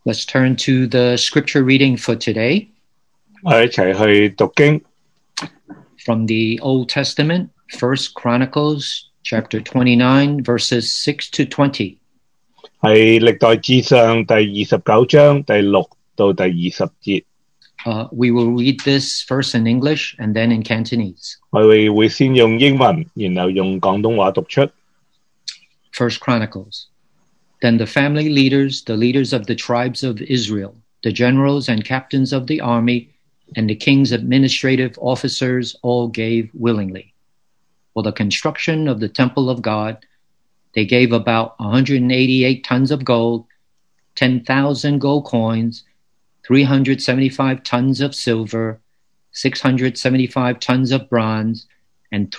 Let's turn to the scripture reading for today. 我哋一齊去讀經 From the Old Testament, 1 Chronicles chapter 29, verses 6 to 20. 係歷代志上第29章第6到第20節。 We will read this first in English and then in Cantonese. 我哋會先用英文，然後用廣東話讀出。 1 Chronicles. Then the family leaders, the leaders of the tribes of Israel, the generals and captains of the army, and the king's administrative officers all gave willingly. For the construction of the temple of God, they gave about 188 tons of gold, 10,000 gold coins, 375 tons of silver, 675 tons of bronze, and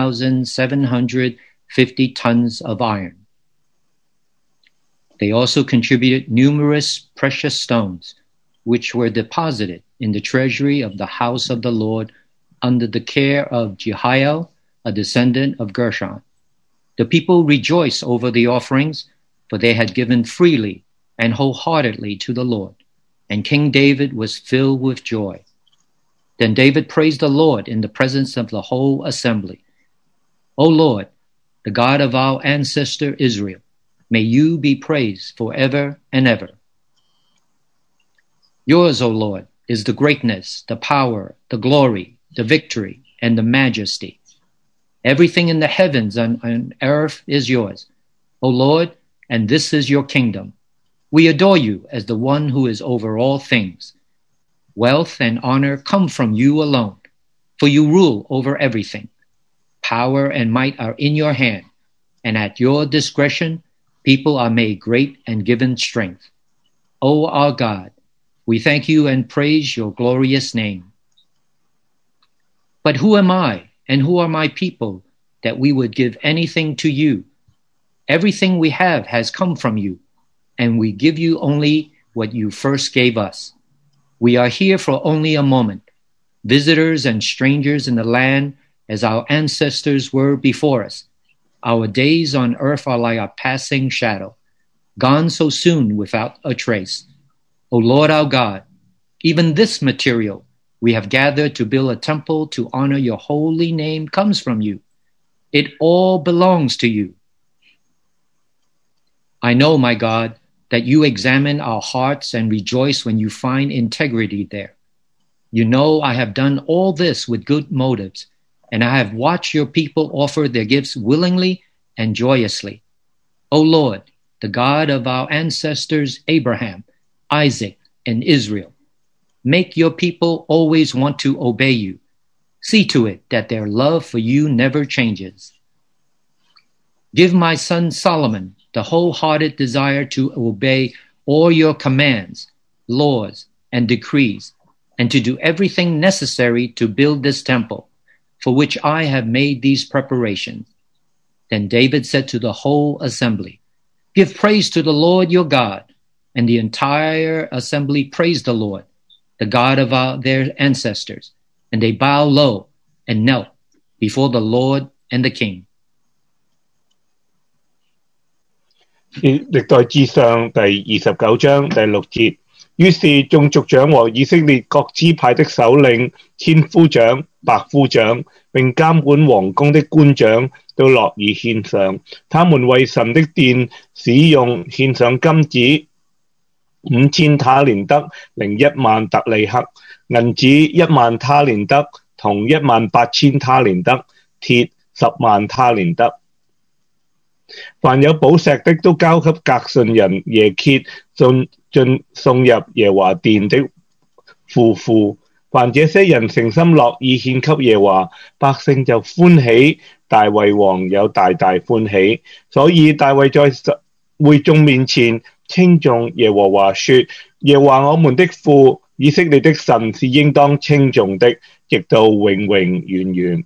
3,750 tons of iron. They also contributed numerous precious stones, which were deposited in the treasury of the house of the Lord under the care of Jehiel, a descendant of Gershon. The people rejoiced over the offerings, for they had given freely and wholeheartedly to the Lord, and King David was filled with joy. Then David praised the Lord in the presence of the whole assembly. O Lord, the God of our ancestor Israel, may you be praised forever and ever. Yours, O Lord, is the greatness, the power, the glory, the victory, and the majesty. Everything in the heavens and on earth is yours, O Lord, and this is your kingdom. We adore you as the one who is over all things. Wealth and honor come from you alone, for you rule over everything. Power and might are in your hand, and at your discretion people are made great and given strength. O our God, we thank you and praise your glorious name. But who am I and who are my people that we would give anything to you? Everything we have has come from you, and we give you only what you first gave us. We are here for only a moment, visitors and strangers in the land as our ancestors were before us. Our days on earth are like a passing shadow, gone so soon without a trace. O Lord our God, even this material we have gathered to build a temple to honor your holy name comes from you. It all belongs to you. I know, my God, that you examine our hearts and rejoice when you find integrity there. You know I have done all this with good motives, and I have watched your people offer their gifts willingly and joyously. O Lord, the God of our ancestors Abraham, Isaac, and Israel, make your people always want to obey you. See to it that their love for you never changes. Give my son Solomon the wholehearted desire to obey all your commands, laws, and decrees, and to do everything necessary to build this temple, for which I have made these preparations. Then David said to the whole assembly, give praise to the Lord your God. And the entire assembly praised the Lord, the God of their ancestors, and they bowed low and knelt before the Lord and the king. 歷代志上第29章第6節。於是眾族長和以色列各支派的首領、千夫長、百夫長，並監管王宮的官長都樂意獻上。他們為神的殿使用獻上金子5000他連得，另10000特利克；銀子10000他連得，銅18000他連得，鐵100000他連得。凡有寶石的都交給革順人耶歇送入耶和華殿的庫庫。凡這些人誠心樂意獻給耶和華，百姓就歡喜，大衛王有大大歡喜。所以大衛在會眾面前稱頌耶和華說：耶和華我們的父，以色列的神是應當稱頌的，直到永永遠遠。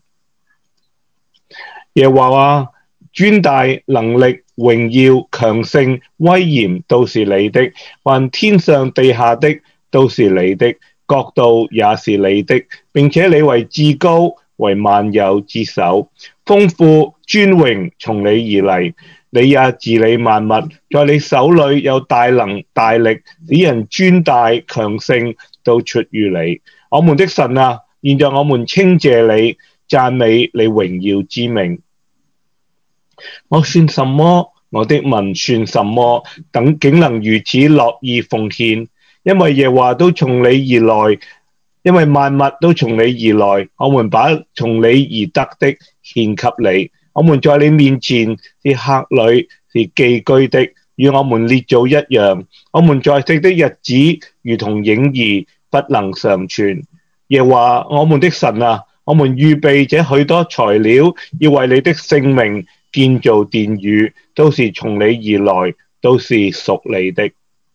耶和華尊大能力、榮耀、強盛、威嚴都是你的，凡天上地下的都是你的，國度也是你的，並且你為至高，為萬有之首，豐富尊榮從你而嚟， 你也治理萬物，在你手裏有大能大力，使人尊大強盛，都出於你。我們的神啊，現在我們稱謝你，讚美你榮耀之名。我算什麼？我的民算什麼？等竟能如此樂意奉獻，因為耶和華都從你而來，因為萬物都從你而來，我們把從你而得的獻給你。我們在你面前是客旅，是寄居的，與我們列祖一樣。我們在世的日子如同影兒，不能長存。耶和華我們的神啊，我們預備這許多材料，要為你的聖名建造殿宇，都是從你而來，都是屬你的。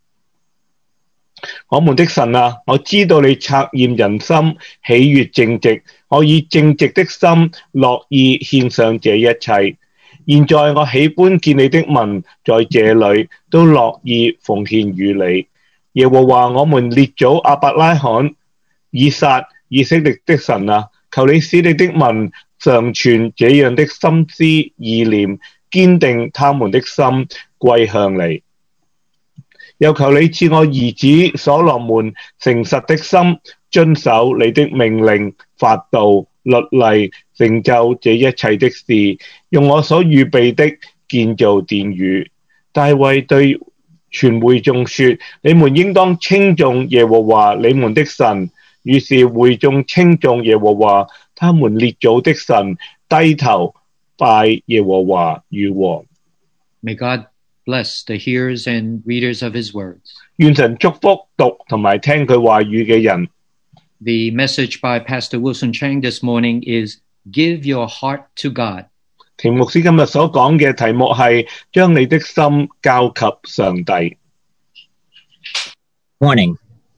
我們的神啊，我知道你察驗人心，喜悅正直，我以正直的心樂意獻上這一切。現在我喜歡見你的民在這裏都樂意奉獻於你。耶和華我們列祖亞伯拉罕、以撒、以色列的神啊，求你使你的民常存這樣的心思意念，堅定他們的心歸向你。又求你賜我兒子所羅門誠實的心，遵守你的命令、法度、律例，成就這一切的事，用我所預備的建造殿宇。大衛對全會眾說：你們應當稱頌耶和華你們的神。於是會眾稱頌耶和華他們列祖的神，低頭拜耶和華如王。 May God bless the hearers and readers of his words. 願神祝福讀同埋聽佢話語嘅人。 The message by Pastor Wilson Chang this morning is Give your heart to God. 田牧師今日所講嘅題目係將你的心交給上帝。 Morning.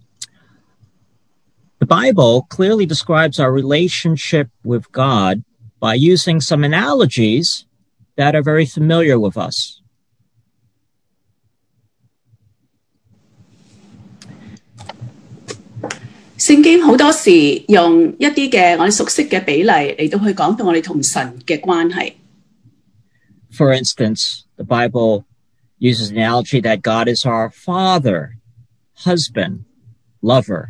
The Bible clearly describes our relationship with God by using some analogies that are very familiar with us. 聖經好多時用一啲嘅我哋熟悉嘅比例嚟到去講到我哋同神嘅關係。 For instance, the Bible uses an analogy that God is our father, husband, lover.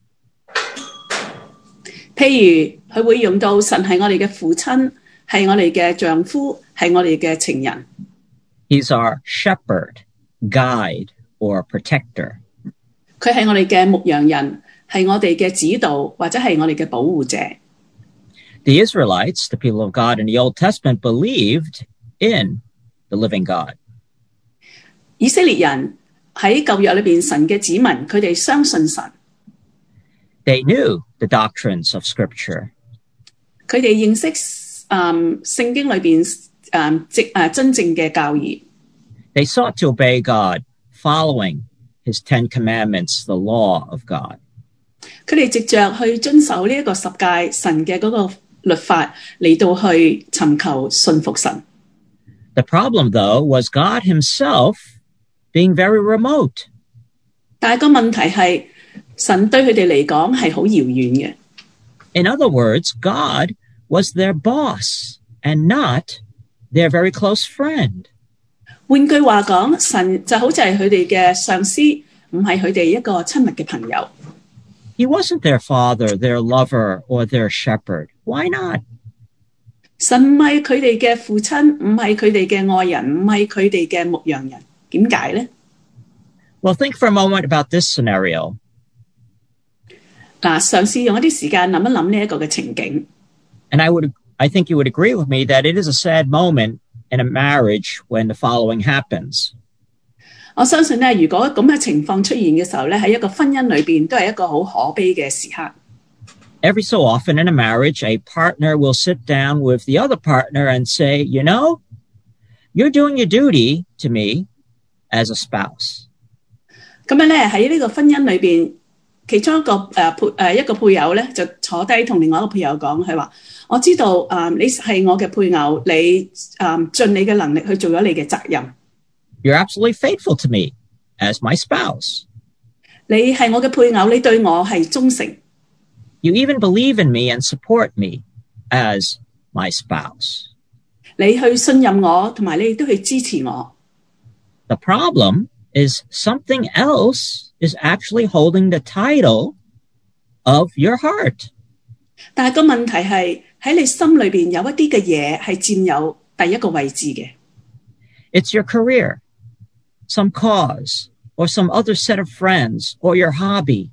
譬如佢會用到神係我哋嘅父親，係我哋嘅丈夫，係我哋嘅情人。 He's our shepherd, guide, or protector. 佢係我哋嘅牧羊人，係我哋嘅指導，或者係我哋嘅保護者。 The Israelites, the people of God in the Old Testament, believed in the living God. 以色列人喺舊約裏邊，神嘅子民，佢哋相信神。 They knew the doctrines of Scripture. 佢哋認識聖經裏邊真正嘅教義。 They sought to obey God, following His 10 Commandments, the law of God. 佢哋藉着去遵守呢一個十誡神嘅嗰個律法嚟到去尋求信服神。 The problem, though, was God Himself being very remote. 但係個問題係，神對佢哋嚟講係好遙遠嘅。 In other words, God was their boss and not their very close friend. 換句話講，神就好似係佢哋嘅上司，唔係佢哋一個親密嘅朋友。 He wasn't their father, their lover, or their shepherd. Why not? 神唔係佢哋嘅父親，唔係佢哋嘅愛人，唔係佢哋嘅牧羊人。點解呢？ Well, think for a moment about this scenario. 嗱，嘗試用一啲時間諗一諗呢一個嘅情景。 And I think you would agree with me that it is a sad moment in a marriage when the following happens. 我相信咧，如果咁嘅情況出現嘅時候咧，喺一個婚姻裏邊都係一個好可悲嘅時刻。 Every so often in a marriage, a partner will sit down with the other partner and say, you know, you're doing your duty to me as a spouse. 咁樣咧喺呢個婚姻裏邊，其中一個配偶咧就坐低同另外一個配偶講，佢話：我知道你係我嘅配偶，你盡你嘅能力去做咗你嘅責任。 You're absolutely faithful to me as my spouse. 你係我嘅配偶，你對我係忠誠。 You even believe in me and support me as my spouse. 你去信任我，同埋你亦都去支持我。 The problem is something else is actually holding the title of your heart. 但係個問題係喺你心裏邊有一啲嘅嘢係佔有第一個位置嘅。 It's your career, some cause, or some other set of friends, or your hobby.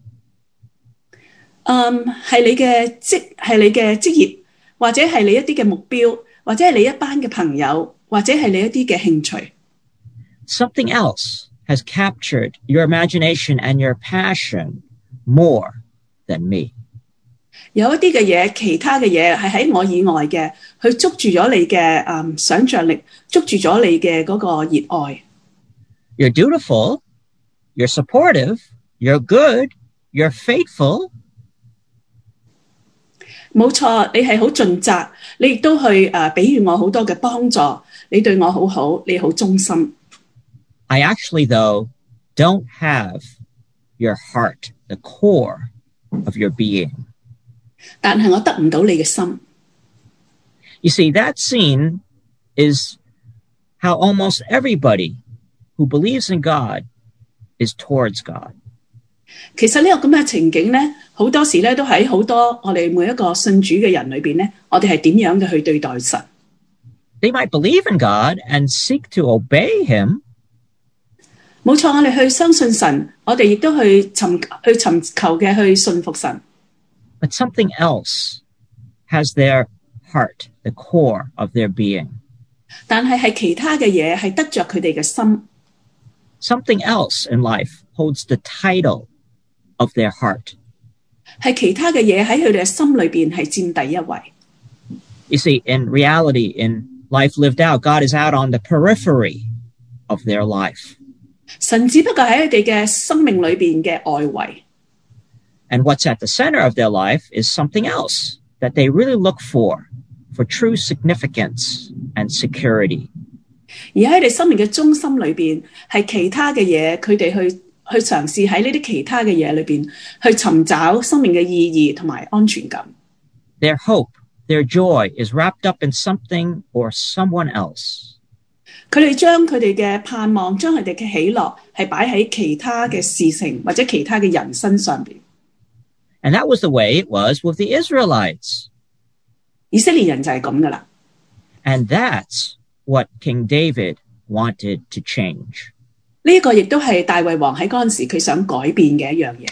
係你嘅職業，或者係你一啲嘅目標，或者係你一班嘅朋友，或者係你一啲嘅興趣。 Something else has captured your imagination and your passion more than me. 有一啲嘅嘢，其他嘅嘢係喺我以外嘅，去捉住咗你嘅想像力，捉住咗你嘅嗰個熱愛。 You're dutiful, you're supportive, you're good, you're faithful. 冇錯，你係好盡責，你亦都去俾予我好多嘅幫助，你對我好好，你好忠心。 I actually, though, don't have your heart, the core of your being. 但係我得唔到你嘅心。 You see, that scene is how almost everybody who believes in God is towards God. 其實呢個咁嘅情景咧，好多時咧都喺好多我哋每一個信主嘅人裏邊咧，我哋係點樣嘅去對待神？ They might believe in God and seek to obey Him. 冇錯，我哋去相信神，我哋亦都去尋求嘅去信服神。 But something else has their heart, the core of their being. 但係其他嘅嘢係得着佢哋嘅心。 Something else in life holds the title of their heart. 係其他嘅嘢喺佢哋嘅心裏邊係佔第一位。 You see, in reality, in life lived out, God is out on the periphery of their life. 神只不過喺佢哋嘅生命裏邊嘅外圍。 And what's at the center of their life is something else that they really look for true significance and security. 而喺佢哋生命嘅中心裏邊，係其他嘅嘢，佢哋去嘗試喺呢啲其他嘅嘢裏邊去尋找生命嘅意義同埋安全感。 Their hope, their joy is wrapped up in something or someone else. 佢哋將佢哋嘅盼望，將佢哋嘅喜樂係擺喺其他嘅事情或者其他嘅人身上邊。 And that was the way it was with the Israelites. 以色列人就係咁噶啦。 And that's what King David wanted to change. 呢個亦都係大衛王喺嗰陣時佢想改變嘅一樣嘢。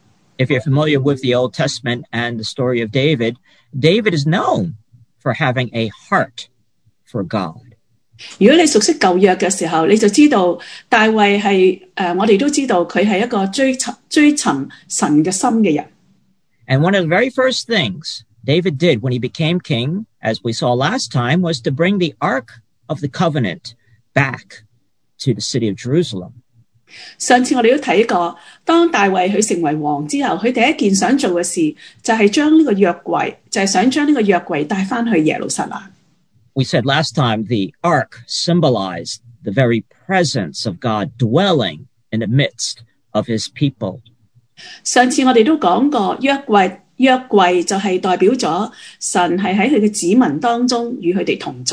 If you're familiar with the Old Testament and the story of David, David is known for having a heart for God. 如果你熟悉舊約嘅時候，你就知道大衛係我哋都知道佢係一個追尋神嘅心嘅人。 And one of the very first things David did when he became king, as we saw last time, was to bring the Ark of the Covenant back to the city of Jerusalem. 上次我哋都睇過，當大衛佢成為王之後，佢第一件想做嘅事就係將呢個約櫃，就係想將呢個約櫃帶翻去耶路撒冷。 We said last time the Ark symbolized the very presence of God dwelling in the midst of his people. 上次我哋都講過，約櫃就係代表咗神係喺佢嘅子民當中與佢哋同在。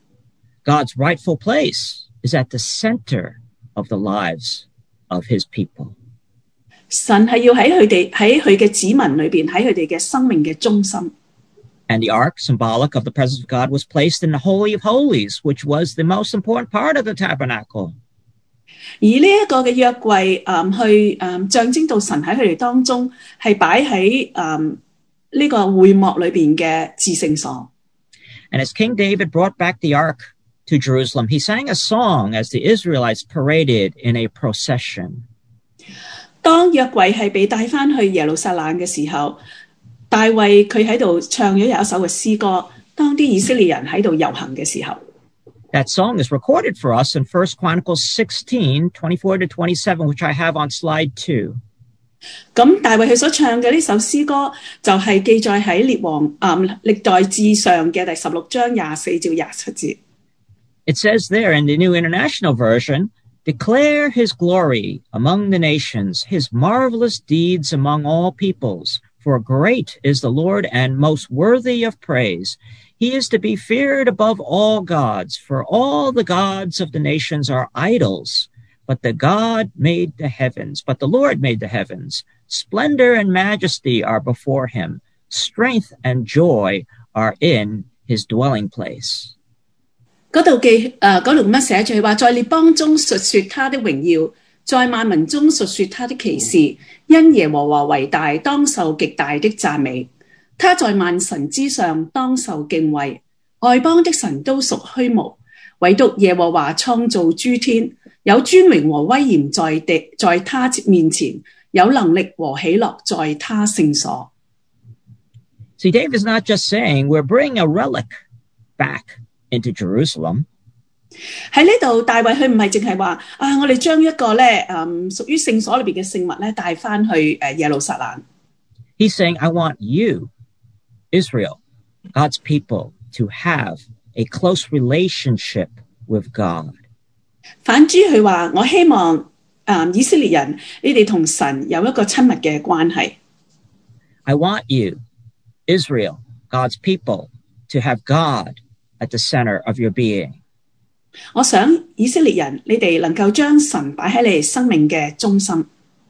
God's rightful place is at the center of the lives of his people. 神係要喺佢嘅子民裏邊，喺佢哋嘅生命嘅中心。 And the ark, symbolic of the presence of God, was placed in the Holy of Holies, which was the most important part of the tabernacle. 而呢一個嘅約櫃去象徵到神喺佢哋當中係擺喺呢個會幕裏邊嘅至聖所。 And as King David brought back the ark to Jerusalem, he sang a song as the Israelites paraded in a procession. 當約櫃係被帶翻去耶路撒冷嘅時候，大衛佢喺度唱咗有一首嘅詩歌，當啲以色列人喺度遊行嘅時候。 That song is recorded for us in 1 Chronicles 16:24-27, which I have on slide 2. 咁大衛佢所唱嘅呢首詩歌就係記載喺歷代志上嘅第16章24至27節。 It says there in the New International Version, declare his glory among the nations, his marvelous deeds among all peoples, For great is the Lord and most worthy of praise. He is to be feared above all gods, for all the gods of the nations are idols. But the Lord made the heavens. Splendor and majesty are before him. Strength and joy are in his dwelling place. 嗰度咁樣寫住係話，在列邦中述說他的榮耀，在萬民中述說他的奇事，因耶和華為大，當受極大的讚美。他在萬神之上，當受敬畏。外邦的神都屬虛無，唯獨耶和華創造諸天，有尊榮和威嚴在他面前，有能力和喜樂在他聖所。 See, David's not just saying we're bringing a relic back into Jerusalem. 喺呢度，大衛佢唔係淨係話我哋將一個屬於聖所裏邊嘅聖物咧帶翻去耶路撒冷。 He's saying, I want you, Israel, God's people, to have a close relationship with God. 反之，佢話我希望以色列人，你哋同神有一個親密嘅關係。 I want you, Israel, God's people, to have God at the center of your being. 我想以色列人，你哋能夠將神擺喺你哋生命嘅中心。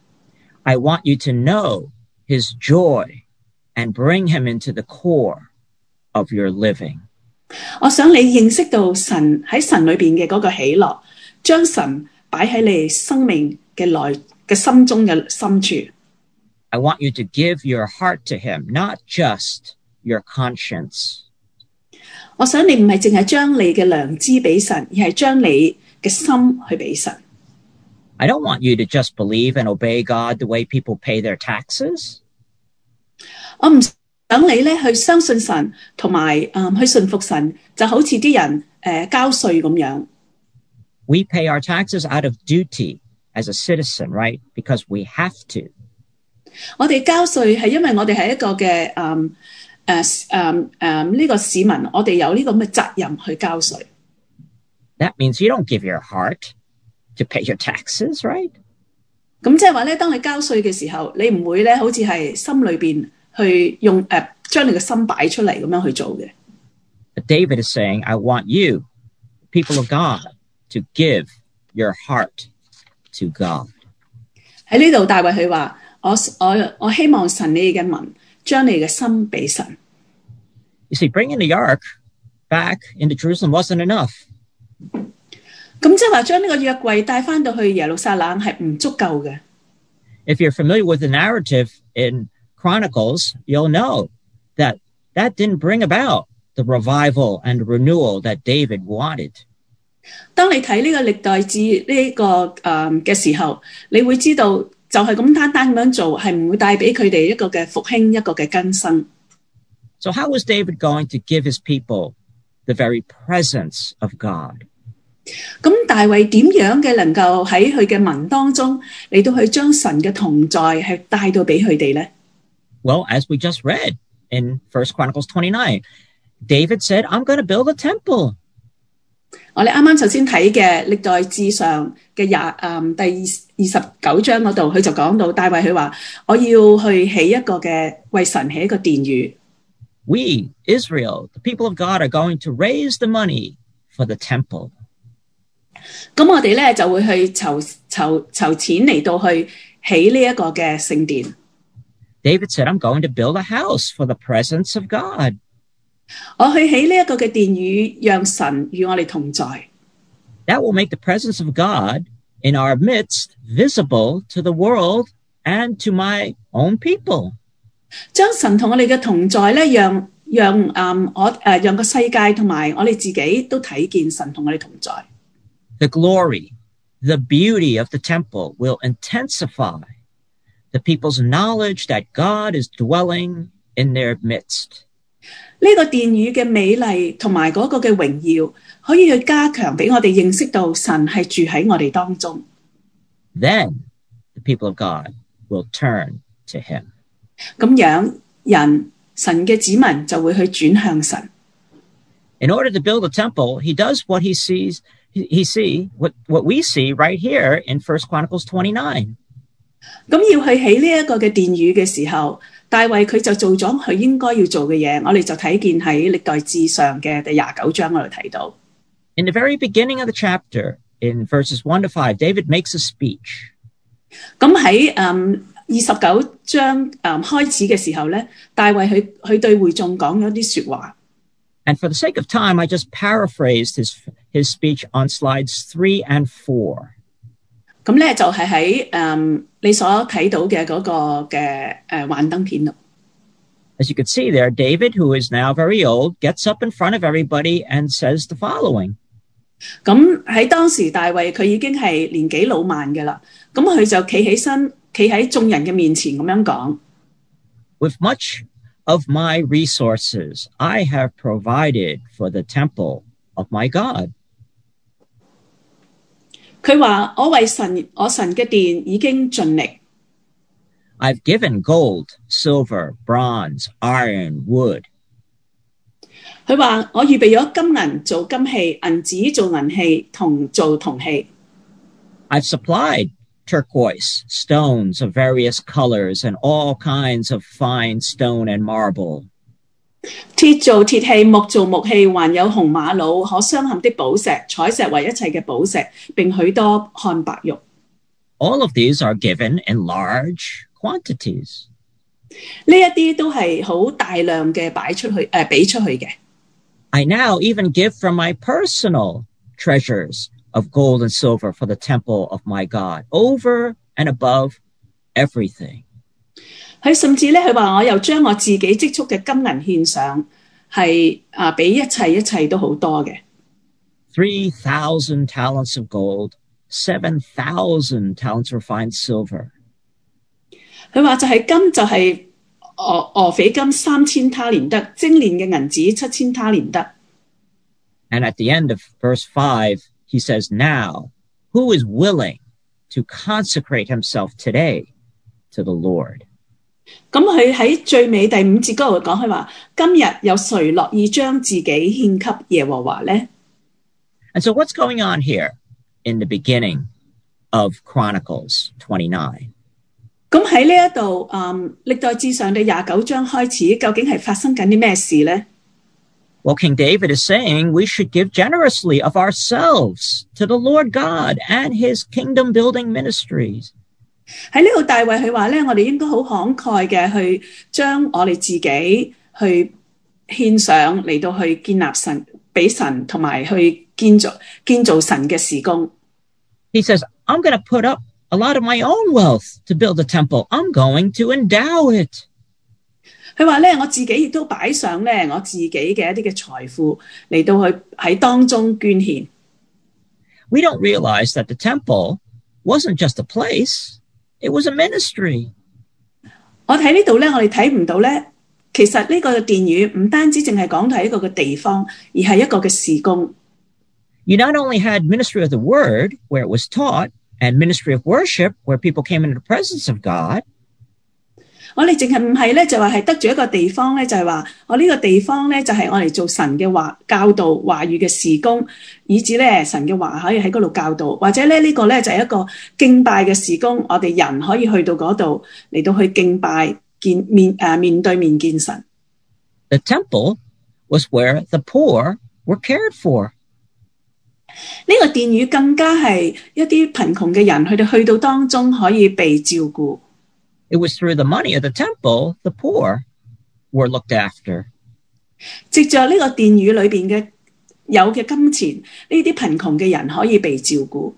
I want you to know his joy and bring him into the core of your living. 我想你認識到神喺神裏邊嘅嗰個喜樂，將神擺喺你哋生命嘅心中嘅深處。 I want you to give your heart to him, not just your conscience. 我想你唔係淨係將你嘅良知俾神，而係將你嘅心去俾神。 I don't want you to just believe and obey God the way people pay their taxes. 我唔想你咧去相信神，同埋去順服神，就好似啲人交稅咁樣。 We pay our taxes out of duty as a citizen, right? Because we have to. 我哋交稅係因為我哋係一個嘅呢個市民，我哋有呢個咁嘅責任去交稅。 That means you don't give your heart to pay your taxes, right? 咁即係話咧，當你交稅嘅時候，你唔會咧好似係心裏邊去用將你嘅心擺出嚟咁樣去做嘅。 But David is saying, I want you, people of God, to give your heart to God. 喺呢度，大衛佢話：我希望神你嘅民將你嘅心俾神。 You see, bringing the ark back into Jerusalem wasn't enough. 咁即係話將呢個約櫃帶翻到去耶路撒冷係唔足夠嘅。 If you're familiar with the narrative in Chronicles, you'll know that didn't bring about the revival and renewal that David wanted. 當你睇呢個歷代志呢個嘅時候，你會知道就係咁單單咁樣做，係唔會帶俾佢哋一個嘅復興，一個嘅更新。 So how was David going to give his people the very presence of God? 咁大衛點樣嘅能夠喺佢嘅民當中嚟到去將神嘅同在係帶到俾佢哋咧？ Well, as we just read in 1 Chronicles 29, David said, I'm going to build a temple. 我哋啱啱頭先睇嘅歷代志上嘅第29章嗰度，佢就講到大衛佢話：我要去起一個嘅為神起一個殿宇。 We, Israel, the people of God, are going to raise the money for the temple. 咁我哋咧就會去籌錢嚟到去起呢一個嘅聖殿。 David said, I'm going to build a house for the presence of God. 我去起呢一個嘅殿宇，讓神與我哋同在。 That will make the presence of God in our midst visible to the world and to my own people. 將神同我哋嘅同在咧，讓個世界同埋我哋自己都睇見神同我哋同在。 The glory, the beauty of the temple will intensify the people's knowledge that God is dwelling in their midst. 呢個殿宇嘅美麗同埋嗰個嘅榮耀，可以去加強俾我哋認識到神係住喺我哋當中。 Then the people of God will turn to him. 咁樣神嘅子民就會去轉向神。 In order to build a temple, he does what what we see right here in 1 Chronicles 29. 咁要去起呢一個嘅殿宇嘅時候， 大衛佢就做咗佢應該要做嘅嘢，我哋就睇見喺歷代志上嘅第29章嗰度睇到。 In the very beginning of the chapter, in verses 1 to 5, David makes a speech. 咁喺29章開始嘅時候咧，大衛佢對會眾講咗啲說話。 And for the sake of time, I just paraphrased his speech on slides 3 and 4. 咁咧就係喺你所睇到嘅嗰個嘅幻燈片度。 As you can see there, David, who is now very old, gets up in front of everybody and says the following. 咁喺當時大衛佢已經係年紀老邁嘅啦，咁佢就企起身，企喺眾人嘅面前咁樣講。 With much of my resources, I have provided for the temple of my God. 佢話我為我神嘅殿已經盡力。 I've given gold, silver, bronze, iron, wood. 佢話我預備咗金銀做金器，銀子做銀器，銅做銅器。 I've supplied turquoise, stones of various colors, and all kinds of fine stone and marble. 鐵做鐵器，木做木器，還有紅瑪瑙、可鑲嵌的寶石、彩石為一切嘅寶石，並許多漢白玉。 All of these are given in large quantities. 呢一啲都係好大量嘅俾出去嘅。 I now even give from my personal treasures of gold and silver for the temple of my God, over and above everything. 佢甚至咧，佢話我又將我自己積蓄嘅金銀獻上，係比一切都好多嘅。 3,000 talents of gold, 7,000 talents of refined silver. 佢話就係金就係俄斐金3000他連得，精煉嘅銀子7000他連得。 And at the end of verse 5, he says, now, who is willing to consecrate himself today to the Lord? 咁佢喺最尾第5節嗰度講，佢話今日有誰樂意將自己獻給耶和華呢？ And so what's going on here in the beginning of Chronicles 29? 咁喺呢一度，歷代志上第29章開始，究竟係發生緊啲咩事呢？ Well, King David is saying we should give generously of ourselves to the Lord God and his kingdom building ministries. 喺呢度大衛佢話咧，我哋應該好慷慨嘅去將我哋自己去獻上嚟到去建立神，俾神同埋去建造神嘅事工。 He says, I'm going to put up a lot of my own wealth to build the temple. I'm going to endow it. 佢話咧，我自己亦都擺上咧我自己嘅一啲嘅財富嚟到去喺當中捐獻。 We don't realize that the temple wasn't just a place. It was a ministry. 我睇呢度咧，我哋睇唔到咧，其實呢個殿宇唔單止淨係講係一個嘅地方，而係一個嘅事工。 You not only had ministry of the word, where it was taught, and ministry of worship, where people came into the presence of God. 我哋淨係唔係咧，就話係得住一個地方咧，就係話我呢個地方咧，就係我哋做神嘅話教導話語嘅事工，以至咧神嘅話可以喺嗰度教導，或者咧呢個咧就係一個敬拜嘅事工，我哋人可以去到嗰度嚟到去敬拜面對面見神。 The temple was where the poor were cared for. 呢個殿宇更加係一啲貧窮嘅人，佢哋去到當中可以被照顧。 It was through the money of the temple, the poor were looked after. 藉着呢個殿宇裏邊嘅有嘅金錢，呢啲貧窮嘅人可以被照顧。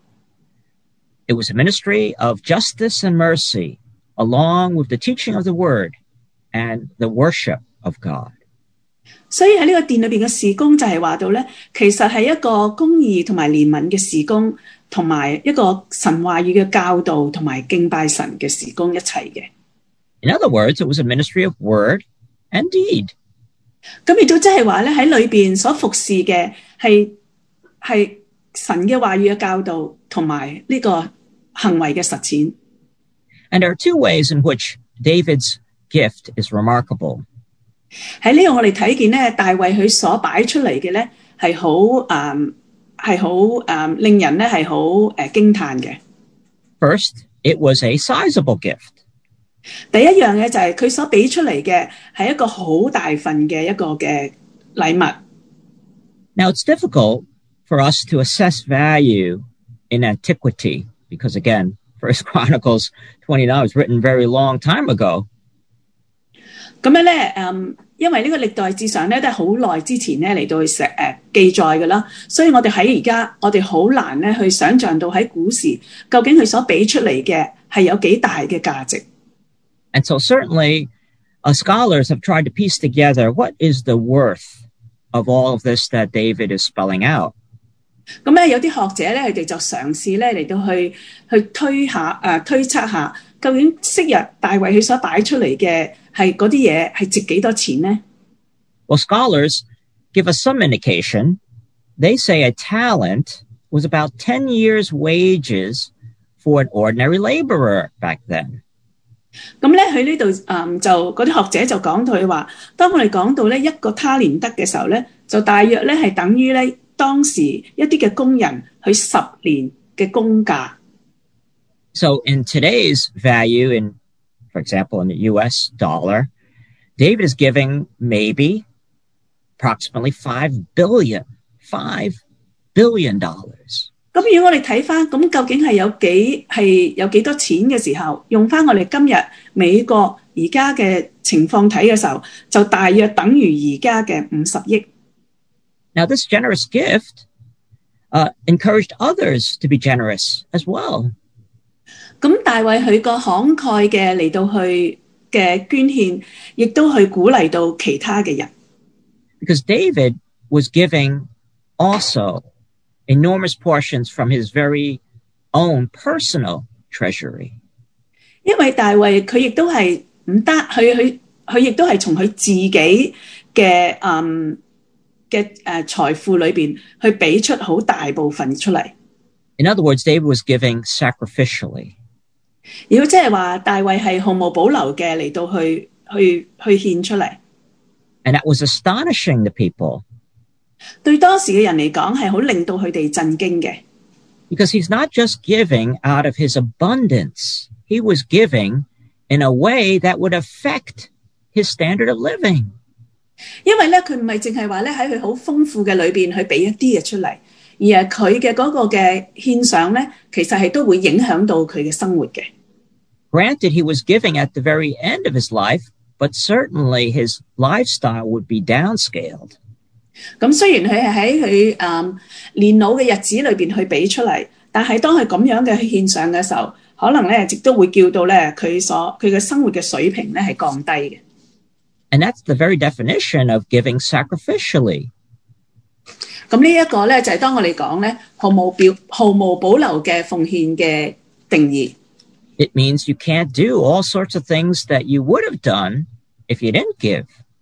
It was a ministry of justice and mercy, along with the teaching of the word and the worship of God. 所以喺呢個殿裏邊嘅事工就係話到咧，其實係一個公義同埋憐憫嘅事工，同埋一個神話語嘅教導同埋敬拜神嘅事工一齊嘅。 In other words, it was a ministry of word and deed. 咁亦都即係話咧，喺裏邊所服侍嘅係神嘅話語嘅教導同埋呢個行為嘅實踐。 And there are two ways in which David's gift is remarkable. 喺呢度我哋睇見咧，大衛佢所擺出嚟嘅咧係好令人咧係好驚嘆嘅。 First, it was a sizable gift. 第一樣嘢就係佢所俾出嚟嘅係一個好大份嘅一個嘅禮物。 Now, it's difficult for us to assess value in antiquity because, again, 1 Chronicles 29 was written very long time ago. 咁樣咧，因為呢個歷代志上咧都係好耐之前咧嚟到去記載嘅啦，所以我哋喺而家我哋好難咧去想像到喺古時究竟佢所俾出嚟嘅係有幾大嘅價值。 And so certainly scholars have tried to piece together what is the worth of all of this that David is spelling out. 咁咧有啲學者咧佢哋就嘗試咧嚟到去推測下，究竟昔日大衛佢所擺出嚟嘅係嗰啲嘢係值幾多錢呢？ Well, scholars give us some indication. They say a talent was about 10 years' wages for an ordinary laborer back then. 咁咧佢呢度就嗰啲學者就講到佢話，當我哋講到咧一個他連得嘅時候咧，就大約咧係等於咧當時一啲嘅工人佢10年嘅工價。 So in today's value, for example, in the U.S. dollar, David is giving maybe approximately $5 billion. 咁如果我哋睇翻，咁究竟係有幾多錢嘅時候，用翻我哋今日美國而家嘅情況睇嘅時候，就大約等於而家嘅50億。 Now, this generous gift encouraged others to be generous as well. 咁大衛佢個慷慨嘅嚟到去嘅捐獻，亦都去鼓勵到其他嘅人。 Because David was giving also enormous portions from his very own personal treasury. 因為大衛佢亦都係唔得，佢亦都係從佢自己嘅財富裏邊去俾出好大部分出嚟。 In other words, David was giving sacrificially. 如果即係話大衛係毫無保留嘅嚟到去獻出嚟。 And that was astonishing the people. 對當時嘅人嚟講係好令到佢哋震驚嘅。 Because he's not just giving out of his abundance. He was giving in a way that would affect his standard of living. 因為咧佢唔係淨係話咧喺佢好豐富嘅裏邊去俾一啲嘢出嚟，而係佢嘅嗰個嘅獻上咧，其實係都會影響到佢嘅生活嘅。 Granted, he was giving at the very end of his life, but certainly his lifestyle would be downscaled. 咁雖然佢係喺佢年老嘅日子裏邊去俾出嚟，但係當佢咁樣嘅獻上嘅時候，可能咧亦都會叫到咧佢嘅生活嘅水平咧係降低嘅。 And that's the very definition of giving sacrificially. 咁呢一個咧就係當我哋講咧毫無保留嘅奉獻嘅定義。 It means you can't do all sorts of things that you would have done if you didn't give.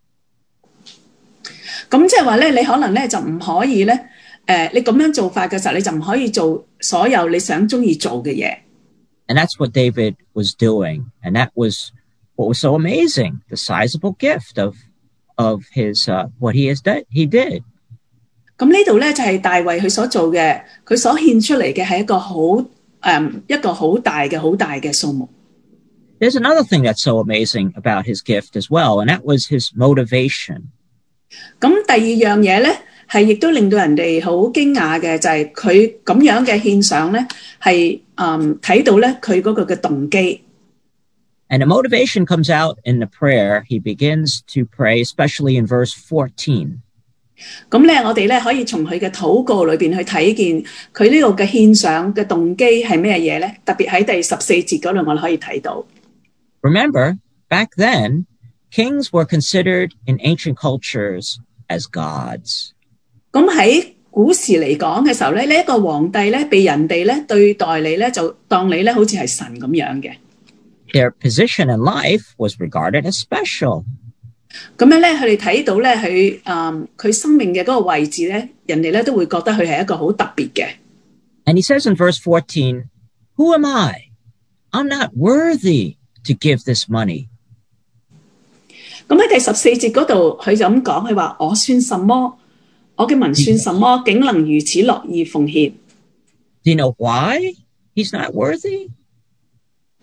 咁即係話咧，你可能咧就唔可以咧，你咁樣做法嘅時候，你就唔可以做所有你想中意做嘅嘢。 And that's what David was doing. And that was what was so amazing, the sizable gift of his, what he did. 咁呢度咧就係大衛佢所做嘅，佢所獻出嚟嘅係一個好大嘅數目。 There's another thing that's so amazing about his gift as well, and that was his motivation. 咁第二樣嘢咧，係亦都令到人哋好驚訝嘅，就係佢咁樣嘅獻上咧，係睇到咧佢嗰個嘅動機。 And the motivation comes out in the prayer. He begins to pray, especially in verse 14. 咁咧，我哋咧可以從佢嘅禱告裏邊去睇見佢呢個嘅獻上嘅動機係咩嘢咧？特別喺第14節嗰度，我哋可以睇到。 Remember, back then, kings were considered in ancient cultures as gods. 咁喺古時嚟講嘅時候咧，呢一個皇帝咧，被人哋咧對待你咧，就當你咧好似係神咁樣嘅。 Their position in life was regarded as special. 咁樣咧，佢哋睇到咧佢生命嘅嗰個位置咧，人哋咧都會覺得佢係一個好特別嘅。 And he says in verse 14, "Who am I? I'm not worthy to give this money." 咁喺第14節嗰度，佢就咁講，佢話：我算什麼？我嘅民算什麼？竟能如此樂意奉獻。 Do you know why he's not worthy?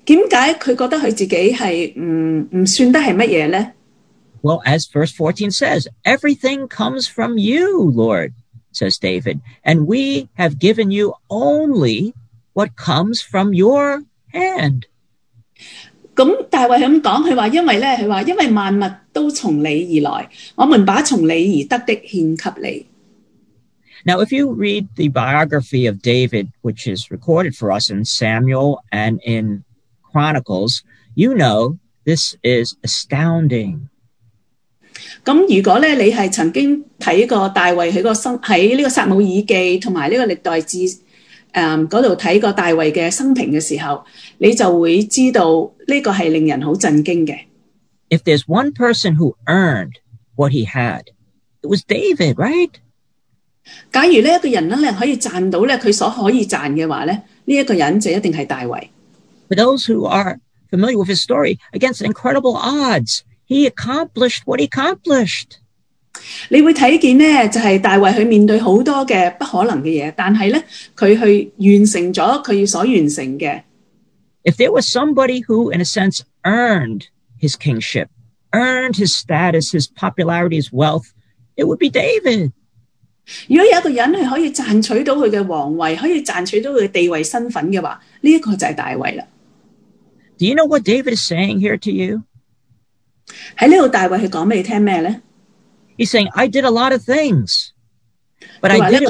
點解佢覺得佢自己係唔算得係乜嘢呢？ Well, as verse 14 says, everything comes from you, Lord, says David, and we have given you only what comes from your hand. 咁大衛咁講，佢話因為萬物都從你而來，我們把從你而得的獻給你。 Now, if you read the biography of David, which is recorded for us in Samuel and in Chronicles, you know this is astounding. 咁如果咧你係曾經睇過大衛喺呢個撒母耳記同埋呢個歷代志嗰度睇過大衛嘅生平嘅時候，你就會知道呢個係令人好震驚嘅。 If there's one person who earned what he had, it was David, right? 假如呢一個人咧可以賺到咧佢所可以賺嘅話咧，呢一個人就一定係大衛。 For those who are familiar with his story, against incredible odds, he accomplished what he accomplished. 你會睇見咧，就係大衛去面對好多嘅不可能嘅嘢，但係咧佢去完成咗佢所完成嘅。 If there was somebody who, in a sense, earned his kingship, earned his status, his popularity, his wealth, it would be David. 如果有一個人係可以賺取到佢嘅皇位，可以賺取到佢嘅地位身份嘅話，呢一個就係大衛啦。 Do you know what David is saying here to you? 喺呢度大衛係講俾你聽咩咧？ He's saying, I did a lot of things, but I did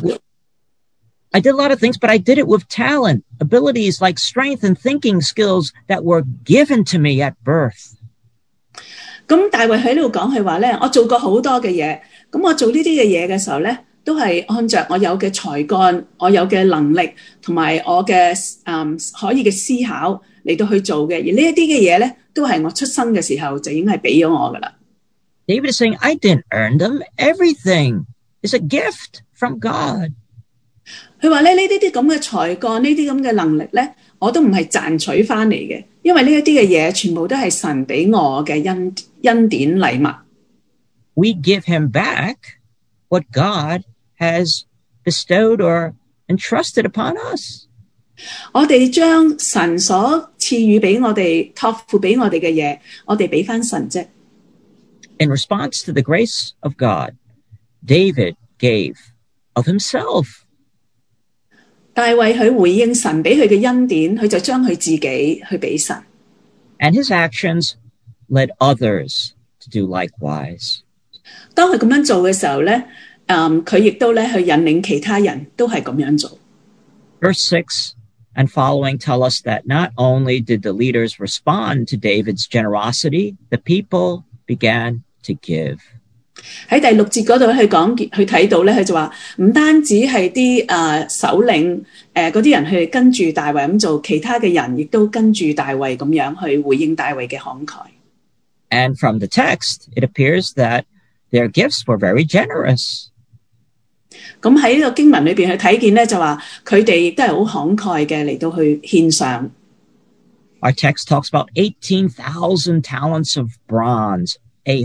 a lot of things, but I did it with talent, abilities like strength and thinking skills that were given to me at birth. 咁大衛喺呢度講係話咧，我做過好多嘅嘢，咁我做呢啲嘅嘢嘅時候咧，都係按着我有嘅才幹、我有嘅能力同埋我嘅可以嘅思考嚟到去做嘅，而呢一啲嘅嘢咧，都係我出生嘅時候就已經係俾咗我噶啦。 David is saying, I didn't earn them. Everything is a gift from God. 佢話咧呢啲咁嘅才幹，呢啲咁嘅能力咧，我都唔係賺取翻嚟嘅，因為呢一啲嘅嘢全部都係神俾我嘅恩典禮物。 We give him back what God has bestowed or entrusted upon us. 我哋將神所賜予俾我哋、託付俾我哋嘅嘢，我哋俾翻神啫。 In response to the grace of God, David gave of himself. 大衛佢回應神俾佢嘅恩典，佢就將佢自己去俾神。 And his actions led others to do likewise. 當佢咁樣做嘅時候咧，佢亦都咧去引領其他人都係咁樣做。 Verse 6 and following tell us that not only did the leaders respond to David's generosity, the people began to give. 喺第6節嗰度去睇到咧，佢就話唔單止係啲首領嗰啲人去跟住大衛咁做，其他嘅人亦都跟住大衛咁樣去回應大衛嘅慷慨。 And from the text, it appears that their gifts were very generous. 咁喺呢個經文裏邊去睇見咧，就話佢哋亦都係好慷慨嘅嚟到去獻上。 Our text talks about 18,000 talents of bronze,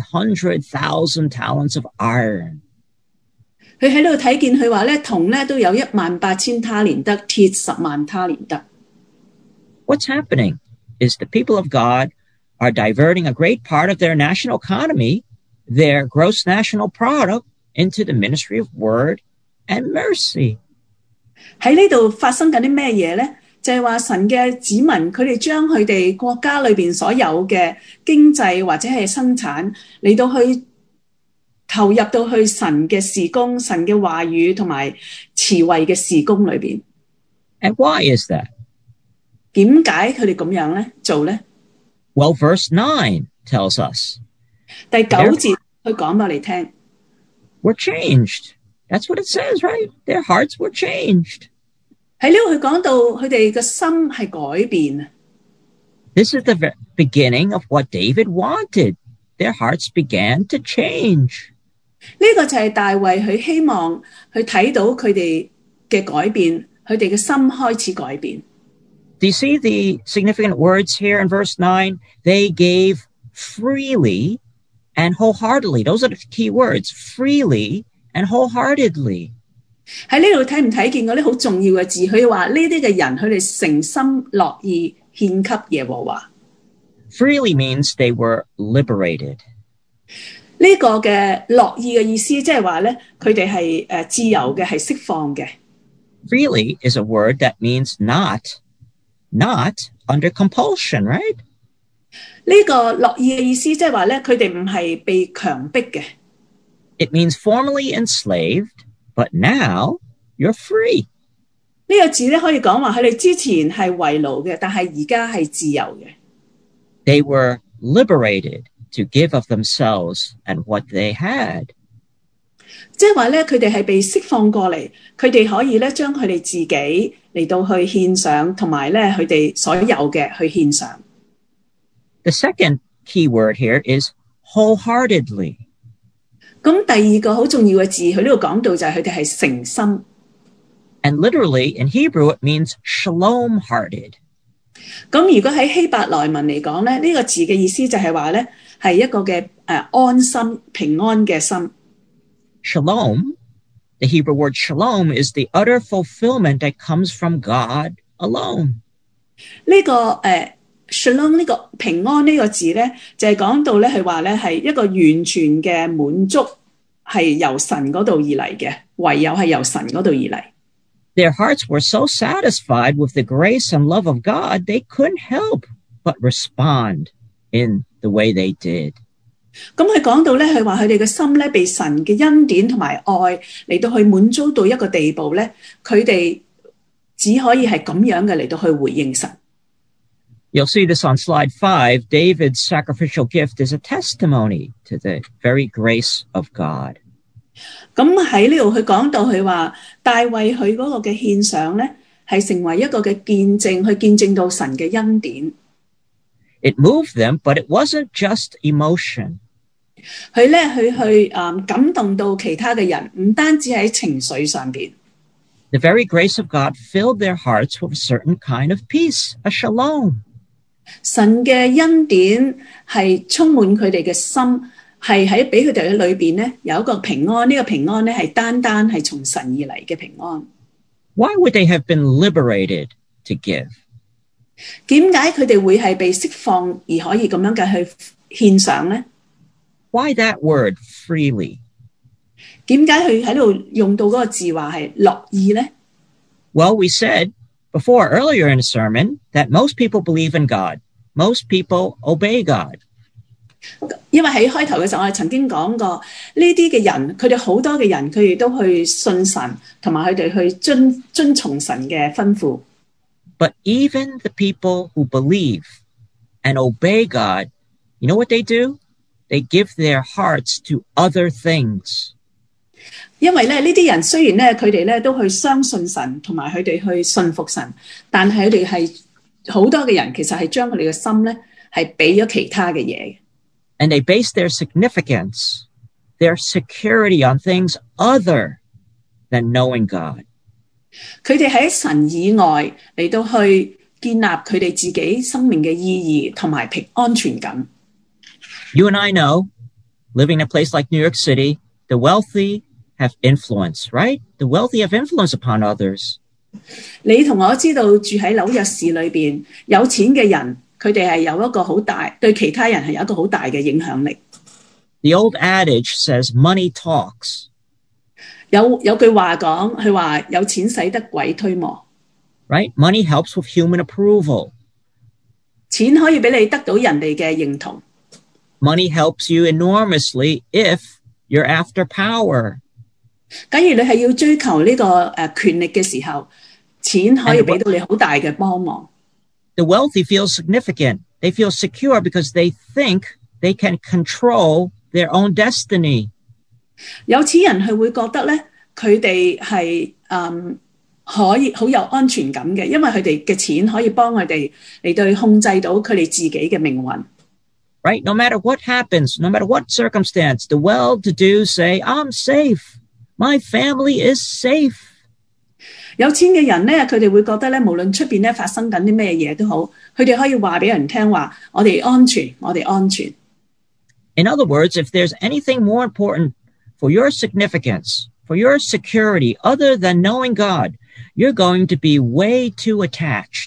100,000 talents of iron. 佢喺呢度睇見佢話咧，銅咧都有18000他連得，鐵10萬他連得。 What's happening is the people of God are diverting a great part of their national economy, their gross national product, into the ministry of word and mercy. 喺呢度發生緊啲咩嘢咧？就係話神嘅子民，佢哋將佢哋國家裏邊所有嘅經濟或者係生產嚟到去投入到去神嘅事工、神嘅話語同埋慈惠嘅事工裏邊。 And why is that? 點解佢哋咁樣咧做咧？ Well, verse 9 tells us. 第9節佢講俾我哋聽。 Were changed. That's what it says, right? Their hearts were changed. 喺呢度佢講到佢哋嘅心係改變。 This is the beginning of what David wanted. Their hearts began to change. 呢個就係大衛佢希望去睇到佢哋嘅改變，佢哋嘅心開始改變。 Do you see the significant words here in verse 9? They gave freely and wholeheartedly. Those are the key words, freely and wholeheartedly. 喺呢度睇唔睇見嗰啲好重要嘅字？佢話呢啲嘅人，佢哋誠心樂意獻給耶和華。 Freely means they were liberated. 呢個嘅樂意嘅意思，即係話咧，佢哋係自由嘅，係釋放嘅。 Freely is a word that means not under compulsion, right? 呢個樂意嘅意思，即係話咧，佢哋唔係被強迫嘅。 It means formerly enslaved, but now you're free. 呢個字咧可以講話佢哋之前係為奴嘅，但係而家係自由嘅。 They were liberated to give of themselves and what they had. 即係話咧，佢哋係被釋放過嚟，佢哋可以咧將佢哋自己嚟到去獻上，同埋咧佢哋所有嘅去獻上。 The second key word here is wholeheartedly. 咁第二個好重要嘅字，佢呢度講到就係佢哋係誠心。 And literally in Hebrew it means shalom-hearted. 咁如果喺希伯來文嚟講咧，呢個字嘅意思就係話咧係一個嘅安心平安嘅心。 Shalom, the Hebrew word shalom, is the utter fulfillment that comes from God alone. 呢個shalom 呢個平安呢個字咧，就係講到咧係話咧係一個完全嘅滿足，係由神嗰度而嚟嘅，唯有係由神嗰度而嚟。 Their hearts were so satisfied with the grace and love of God, they couldn't help but respond in the way they did. 咁佢講到咧，佢話佢哋嘅心咧被神嘅恩典同埋愛嚟到去滿足到一個地步咧，佢哋只可以係咁樣嘅嚟到去回應神。 You'll see this on slide 5. David's sacrificial gift is a testimony to the very grace of God. 咁喺呢度佢講到佢話大衛佢嗰個嘅獻上咧，係成為一個嘅見證，去見證到神嘅恩典。 It moved them, but it wasn't just emotion. 佢咧去感動到其他嘅人，唔單止喺情緒上邊。 The very grace of God filled their hearts with a certain kind of peace, a shalom. 神嘅恩典係充滿佢哋嘅心，係喺俾佢哋嘅裏邊咧有一個平安。呢個平安咧係單單係從神而嚟嘅平安。 Why would they have been liberated to give? 點解佢哋會係被釋放而可以咁樣嘅去獻上咧？ Why that word, freely? 點解佢喺度用到嗰個字話係樂意咧？ Well, we said before, earlier in the sermon, that most people believe in God. Most people obey God. 因為喺開頭嘅時候，我哋曾經講過呢啲嘅人，佢哋好多嘅人，佢哋都去信神，同埋佢哋去遵從神嘅吩咐。 But even the people who believe and obey God, you know what they do? They give their hearts to other things. 因為咧呢啲人雖然咧佢哋咧都去相信神，同埋佢哋去信服神，但係佢哋係好多嘅人其實係將佢哋嘅心咧係俾咗其他嘅嘢。 And they base their significance, their security on things other than knowing God. 佢哋喺神以外嚟到去建立佢哋自己生命嘅意義同埋安全感。 You and I know, living in a place like New York City, the wealthy have influence, right? The wealthy have influence upon others. 你同我知道住喺紐約市裏邊有錢嘅人，佢哋係有一個好大對其他人係有一個好大嘅影響力。 The old adage says money talks. 有句話講，佢話有錢使得鬼推磨。 Right? Money helps with human approval. 錢可以俾你得到人哋嘅認同。 Money helps you enormously if you're after power. 假如你係要追求呢個權力嘅時候，錢可以俾到你好大嘅幫忙。 The wealthy feel significant. They feel secure because they think they can control their own destiny. 有錢人佢會覺得咧，佢哋係可以好有安全感嘅，因為佢哋嘅錢可以幫佢哋嚟到控制到佢哋自己嘅命運。 Right? No matter what happens, no matter what circumstance, the well-to-do say, I'm safe. My family is safe. 有錢嘅人咧，佢哋會覺得咧，無論出邊咧發生緊啲咩嘢都好，佢哋可以話俾人聽話，我哋安全，我哋安全。 In other words, if there's anything more important for your significance, for your security, other than knowing God, you're going to be way too attached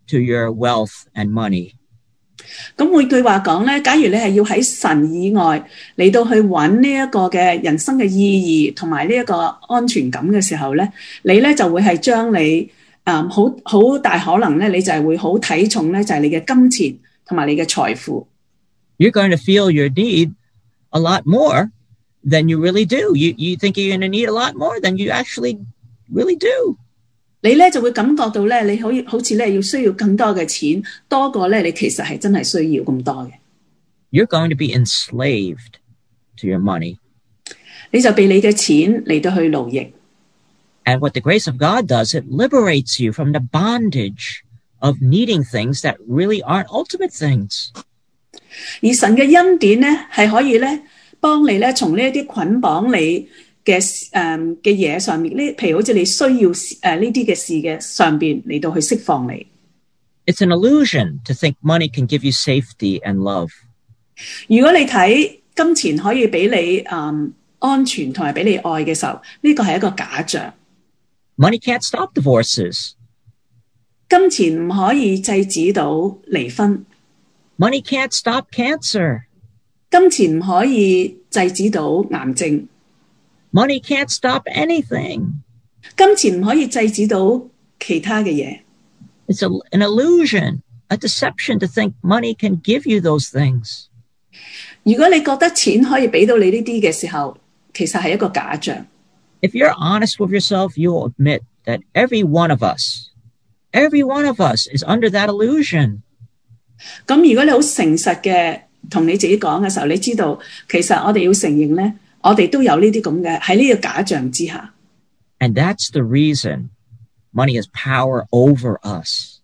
to your wealth and money. 咁換句話講咧，假如你係要喺神以外嚟到去揾呢一個嘅人生嘅意義同埋呢一個安全感嘅時候咧，你咧就會係將你好大可能咧，你就係會好睇重咧，就係你嘅金錢同埋你嘅財富。 You're going to feel your need a lot more than you really do. You think you're going to need a lot more than you actually really do. 你咧就會感覺到咧，你好似咧要需要更多嘅錢，多過咧你其實係真係需要咁多嘅。 You're going to be enslaved to your money. 你就被你嘅錢嚟到去奴役。 And what the grace of God does, it liberates you from the bondage of needing things that really aren't ultimate things. 而神嘅恩典咧，係可以咧幫你咧從呢一啲捆綁你嘅嘢上面，譬如好似你需要呢啲嘅事嘅上邊嚟到去釋放你。It's an illusion to think money can give you safety and love. 如果你睇金錢可以俾你安全同埋俾你愛嘅時候，呢個係一個假象。 Money can't stop divorces. 金錢唔可以制止到離婚。 Money can't stop cancer. 金錢唔可以制止到癌症。 Money can't stop anything. 金錢唔可以制止到其他嘅嘢。 It's an illusion, a deception to think money can give you those things. 如果你覺得錢可以俾到你呢啲嘅時候，其實係一個假象。 If you're honest with yourself, you'll admit that every one of us is under that illusion. 咁如果你好誠實嘅同你自己講嘅時候，你知道其實我哋要承認咧，我哋都有呢啲咁嘅喺呢個假象之下。 And that's the reason money has power over us.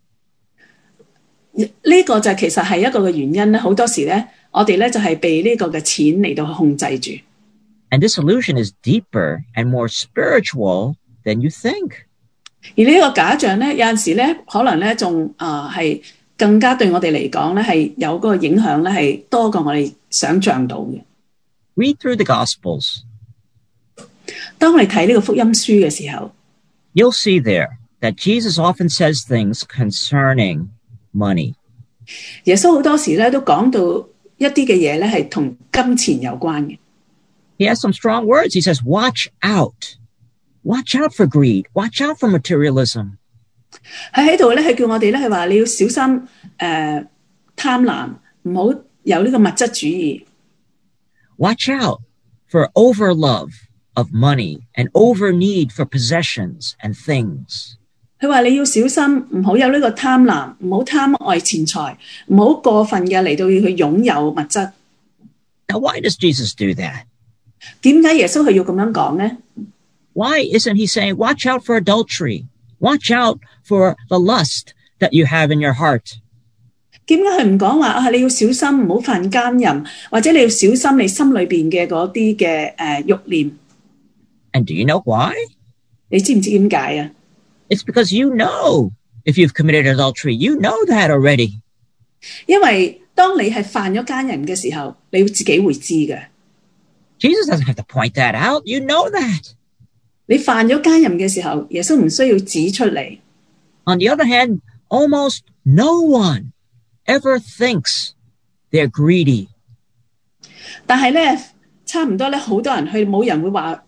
呢個就其實係一個嘅原因咧，好多時咧，我哋咧就係被呢個嘅錢嚟到控制住。 And this illusion is deeper and more spiritual than you think. 而呢個假象咧，有陣時咧，可能咧仲係更加對我哋嚟講咧，係有嗰個影響咧，係多過我哋想象到嘅。 Read through the Gospels. 當我哋睇呢個福音書嘅時候， You'll see there that Jesus often says things concerning money. 耶穌好多時咧都講到一啲嘅嘢咧係同金錢有關嘅。 He has some strong words. He says, watch out. Watch out for greed. Watch out for materialism. 喺度咧係叫我哋咧係話你要小心貪婪，唔好有呢個物質主義。 Watch out for overlove of money and over need for possessions and things. 佢話你要小心，唔好有呢個貪婪，唔好貪愛錢財，唔好過分嘅嚟到要去擁有物質。 Now, why does Jesus do that? 點解耶穌係要咁樣講呢？ Why isn't he saying, watch out for adultery? Watch out for the lust that you have in your heart? 點解佢唔講話你要小心，唔好犯奸淫，或者你要小心你心裏邊嘅嗰啲嘅慾念？ And do you know why? 你知唔知點解啊？ It's because you know if you've committed adultery. You know that already. 因為當你係犯咗奸淫嘅時候，你自己會知嘅。 Jesus doesn't have to point that out. You know that. 你犯咗奸淫嘅時候，耶穌唔需要指出嚟。 On the other hand, almost no one ever thinks they're greedy. 但係咧，差唔多咧，好多人去冇人會話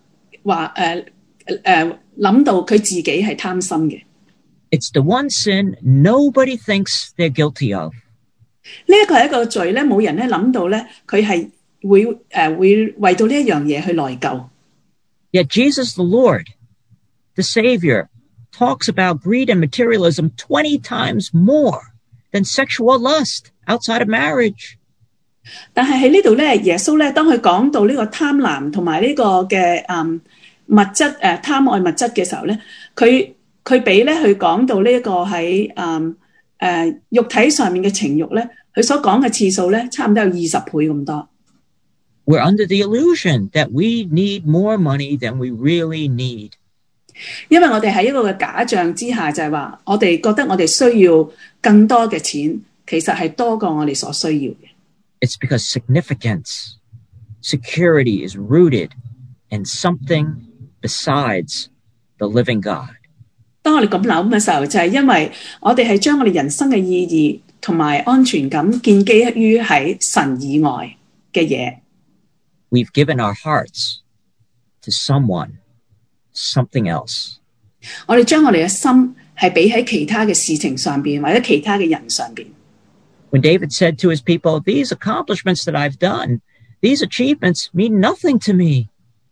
諗到佢自己係貪心嘅。 It's the one sin nobody thinks they're guilty of. 呢一個係一個罪咧，冇人咧諗到咧，佢係會為到呢一樣嘢去內疚。 Yet Jesus the Lord, the Savior, talks about greed and materialism 20 times more than sexual lust outside of marriage. 但係喺呢度咧，耶穌咧，當佢講到呢個貪婪同埋呢個嘅物質貪愛物質嘅時候咧，佢比咧佢講到呢一個喺肉體上面嘅情慾咧，佢所講嘅次數咧，差唔多有20倍咁多。 We're under the illusion that we need more money than we really need. 因為我哋喺一個嘅假象之下，就係話我哋覺得我哋需要更多嘅錢，其實係多過我哋所需要嘅。 It's because significance, security is rooted in something besides the living God. 當我哋咁諗嘅時候，就係因為我哋係將我哋人生嘅意義同埋安全感建基於喺神以外嘅嘢。 We've given our hearts to someone, something else. 我哋將我哋嘅心係俾喺其他嘅事情上邊，或者其他嘅人上邊。 When David said to his people, "These accomplishments that I've done, these achievements mean nothing to me.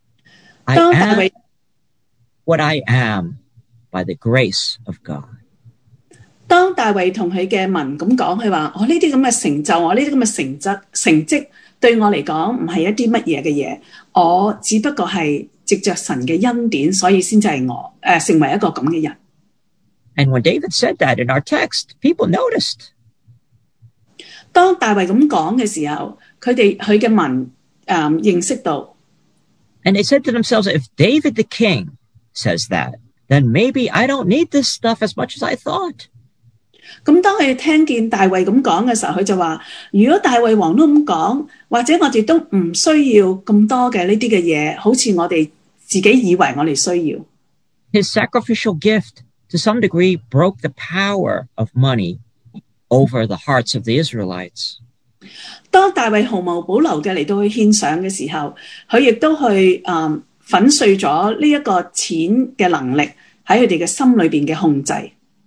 I am what I am by the grace of God." 當大衛同佢嘅民咁講，佢話：我呢啲咁嘅成就，我呢啲咁嘅成績，對我嚟講唔係一啲乜嘢嘅嘢，我只不過係藉着神嘅恩典，所以先至係我成為一個咁嘅人。 And when David said that in our text, people noticed. 當大衛咁講嘅時候，佢嘅民認識到。 And they said to themselves, if David the king says that, then maybe I don't need this stuff as much as I thought. 咁當佢哋聽見大衛咁講嘅時候，佢就話：如果大衛王都咁講，或者我哋都唔需要咁多嘅呢啲嘅嘢，好似我哋自己以為我哋需要。 His sacrificial gift, to some degree, broke the power of money over the hearts of the Israelites. 當大衛毫無保留嘅嚟到去獻上嘅時候，佢亦都去粉碎咗呢一個錢嘅能力喺佢哋嘅心裏邊嘅控制。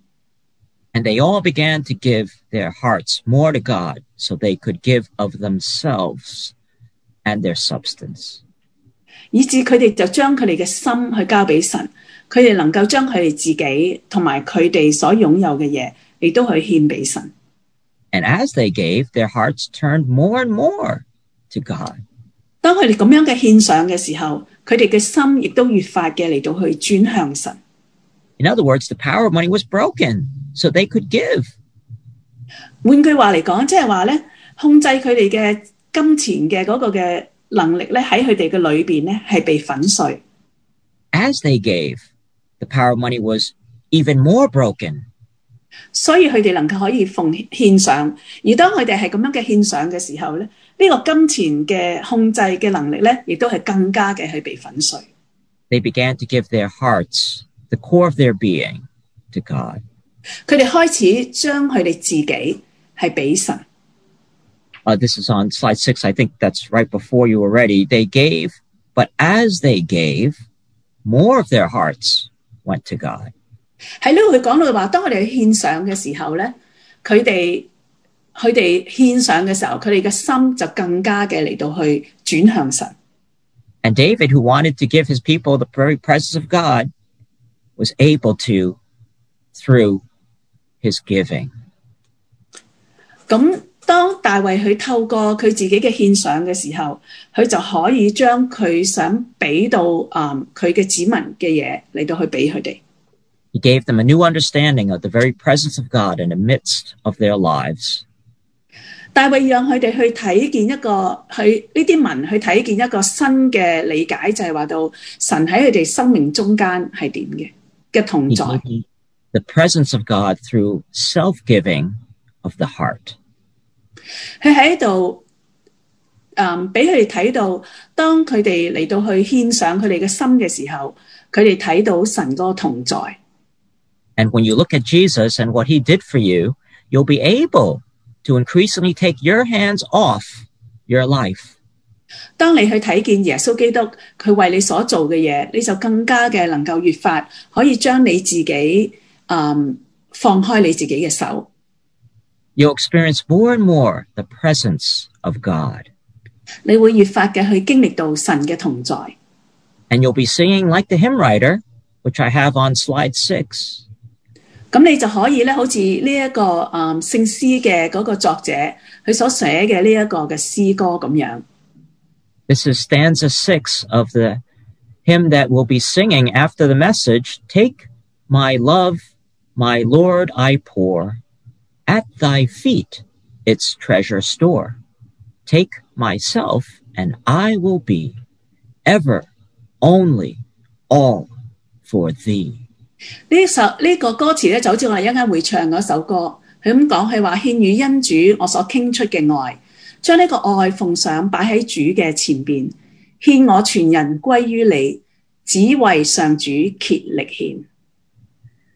And they all began to give their hearts more to God so they could give of themselves and their substance. 以致佢哋就將佢哋嘅心去交俾神，佢哋能夠將佢哋自己同埋佢哋所擁有嘅嘢，亦都去獻俾神。 And as they gave, their hearts turned more and more to God. 當佢哋咁樣嘅獻上嘅時候，佢哋嘅心亦都越發嘅嚟到去轉向神。 In other words, the power of money was broken, so they could give. 換句話嚟講，即係話咧，控制佢哋嘅金錢嘅嗰個嘅能力咧，喺佢哋嘅裏邊咧係被粉碎。 As they gave, the power of money was even more broken. 所以佢哋能夠可以獻上，而當佢哋係咁樣嘅獻上嘅時候咧，呢個金錢嘅控制嘅能力咧，亦都係更加嘅去被粉碎。 They began to give their hearts, the core of their being, to God. 佢哋開始將佢哋自己係俾神。 This is on slide 6. I think that's right before you were ready. They gave, but as they gave, more of their hearts went to God. 喺呢度佢講到話，當我哋去獻上嘅時候咧，佢哋獻上嘅時候，佢哋嘅心就更加嘅嚟到去轉向神。 And David, who wanted to give his people the very presence of God, was able to through his giving. 咁當大衛佢透過佢自己嘅獻上嘅時候，佢就可以將佢想俾到佢嘅子民嘅嘢嚟到去俾佢哋。 He gave them a new understanding of the very presence of God in the midst of their lives. 大衛讓佢哋去睇見一個，去呢啲民去睇見一個新嘅理解，就係話到神喺佢哋生命中間係點嘅同在。 The presence of God through self-giving of the heart. 佢喺度俾佢哋睇到，當佢哋嚟到去獻上佢哋嘅心嘅時候，佢哋睇到神嗰個同在。 And when you look at Jesus and what he did for you, you'll be able to increasingly take your hands off your life. 當你去睇見耶穌基督佢為你所做嘅嘢，你就更加嘅能夠越發可以將你自己放開你自己嘅手。You'll experience more and more the presence of God. 你會越發嘅去經歷到神嘅同在。And you'll be singing like the hymn writer, which I have on slide 6. 咁你就可以咧，好似呢一個聖詩嘅嗰個作者佢所寫嘅呢一個嘅詩歌咁樣。This is stanza 6 of the hymn that we'll be singing after the message. Take my love, my Lord, I pour at thy feet its treasure store. Take myself and I will be ever, only, all for thee. 呢個歌詞咧就好似我哋一陣會唱嗰首歌，佢咁講，佢話獻與恩主我所傾出嘅愛，將呢個愛奉上擺喺主嘅前邊，獻我全人歸於你，只為上主竭力獻。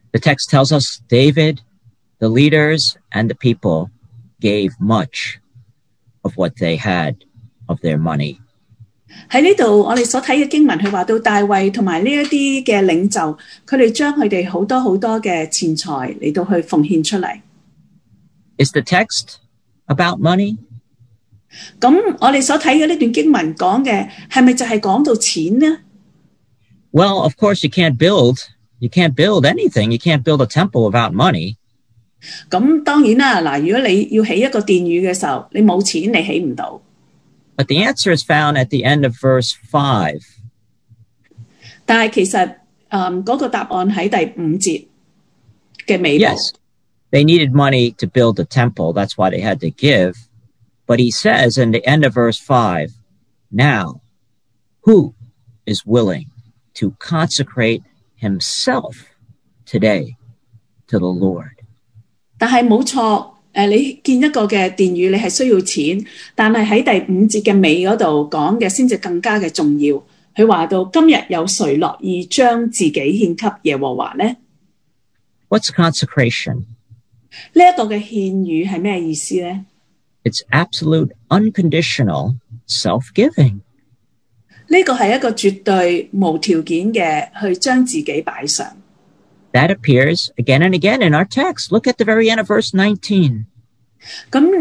The text tells us David, the leaders, and the people gave much of what they had of their money. 喺呢度，我哋所睇嘅經文，佢話到大衛同埋呢一啲嘅領袖，佢哋將佢哋好多好多嘅錢財嚟到去奉獻出嚟。 Is the text about money? 咁我哋所睇嘅呢段經文講嘅係咪就係講到錢呢？ Well, of course, you can't build anything. You can't build a temple without money. 咁當然啦，嗱，如果你要起一個殿宇嘅時候，你冇錢，你起唔到。 But the answer is found at the end of verse 5. 但係其實嗰個答案喺第5節嘅尾部。 Yes, they needed money to build the temple. That's why they had to give. But he says in the end of verse 5, now, who is willing to consecrate himself today to the Lord? 但係冇錯，你建一個嘅殿宇，你係需要錢，但係喺第5節嘅尾嗰度講嘅先至更加嘅重要。佢話到今日有誰樂意將自己獻給耶和華呢？ What's consecration? 呢一個嘅獻與係咩意思呢？ It's absolute unconditional self-giving. 呢個係一個絕對無條件嘅去將自己擺上。 That appears again and again in our text. Look at the very end of verse 19. 咁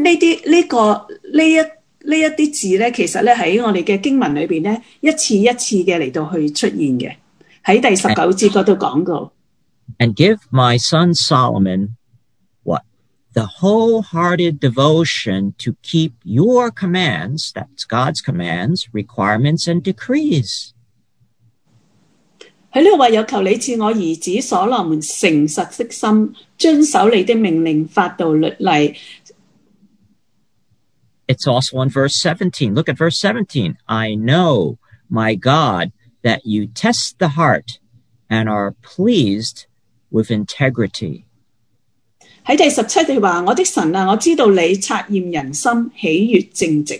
呢一啲字咧，其實咧喺我哋嘅經文裏邊咧，一次一次嘅嚟到去出現嘅。喺第19節嗰度講過。 And give my son Solomon what? The wholehearted devotion to keep your commands, that's God's commands, requirements, and decrees. 喺呢度話有求你賜我兒子所羅門誠實的心，遵守你的命令、法度、律例。 It's also in verse 17. Look at verse 17. I know, my God, that you test the heart and are pleased with integrity. 喺第17節話，我的神啊，我知道你察驗人心，喜悅正直。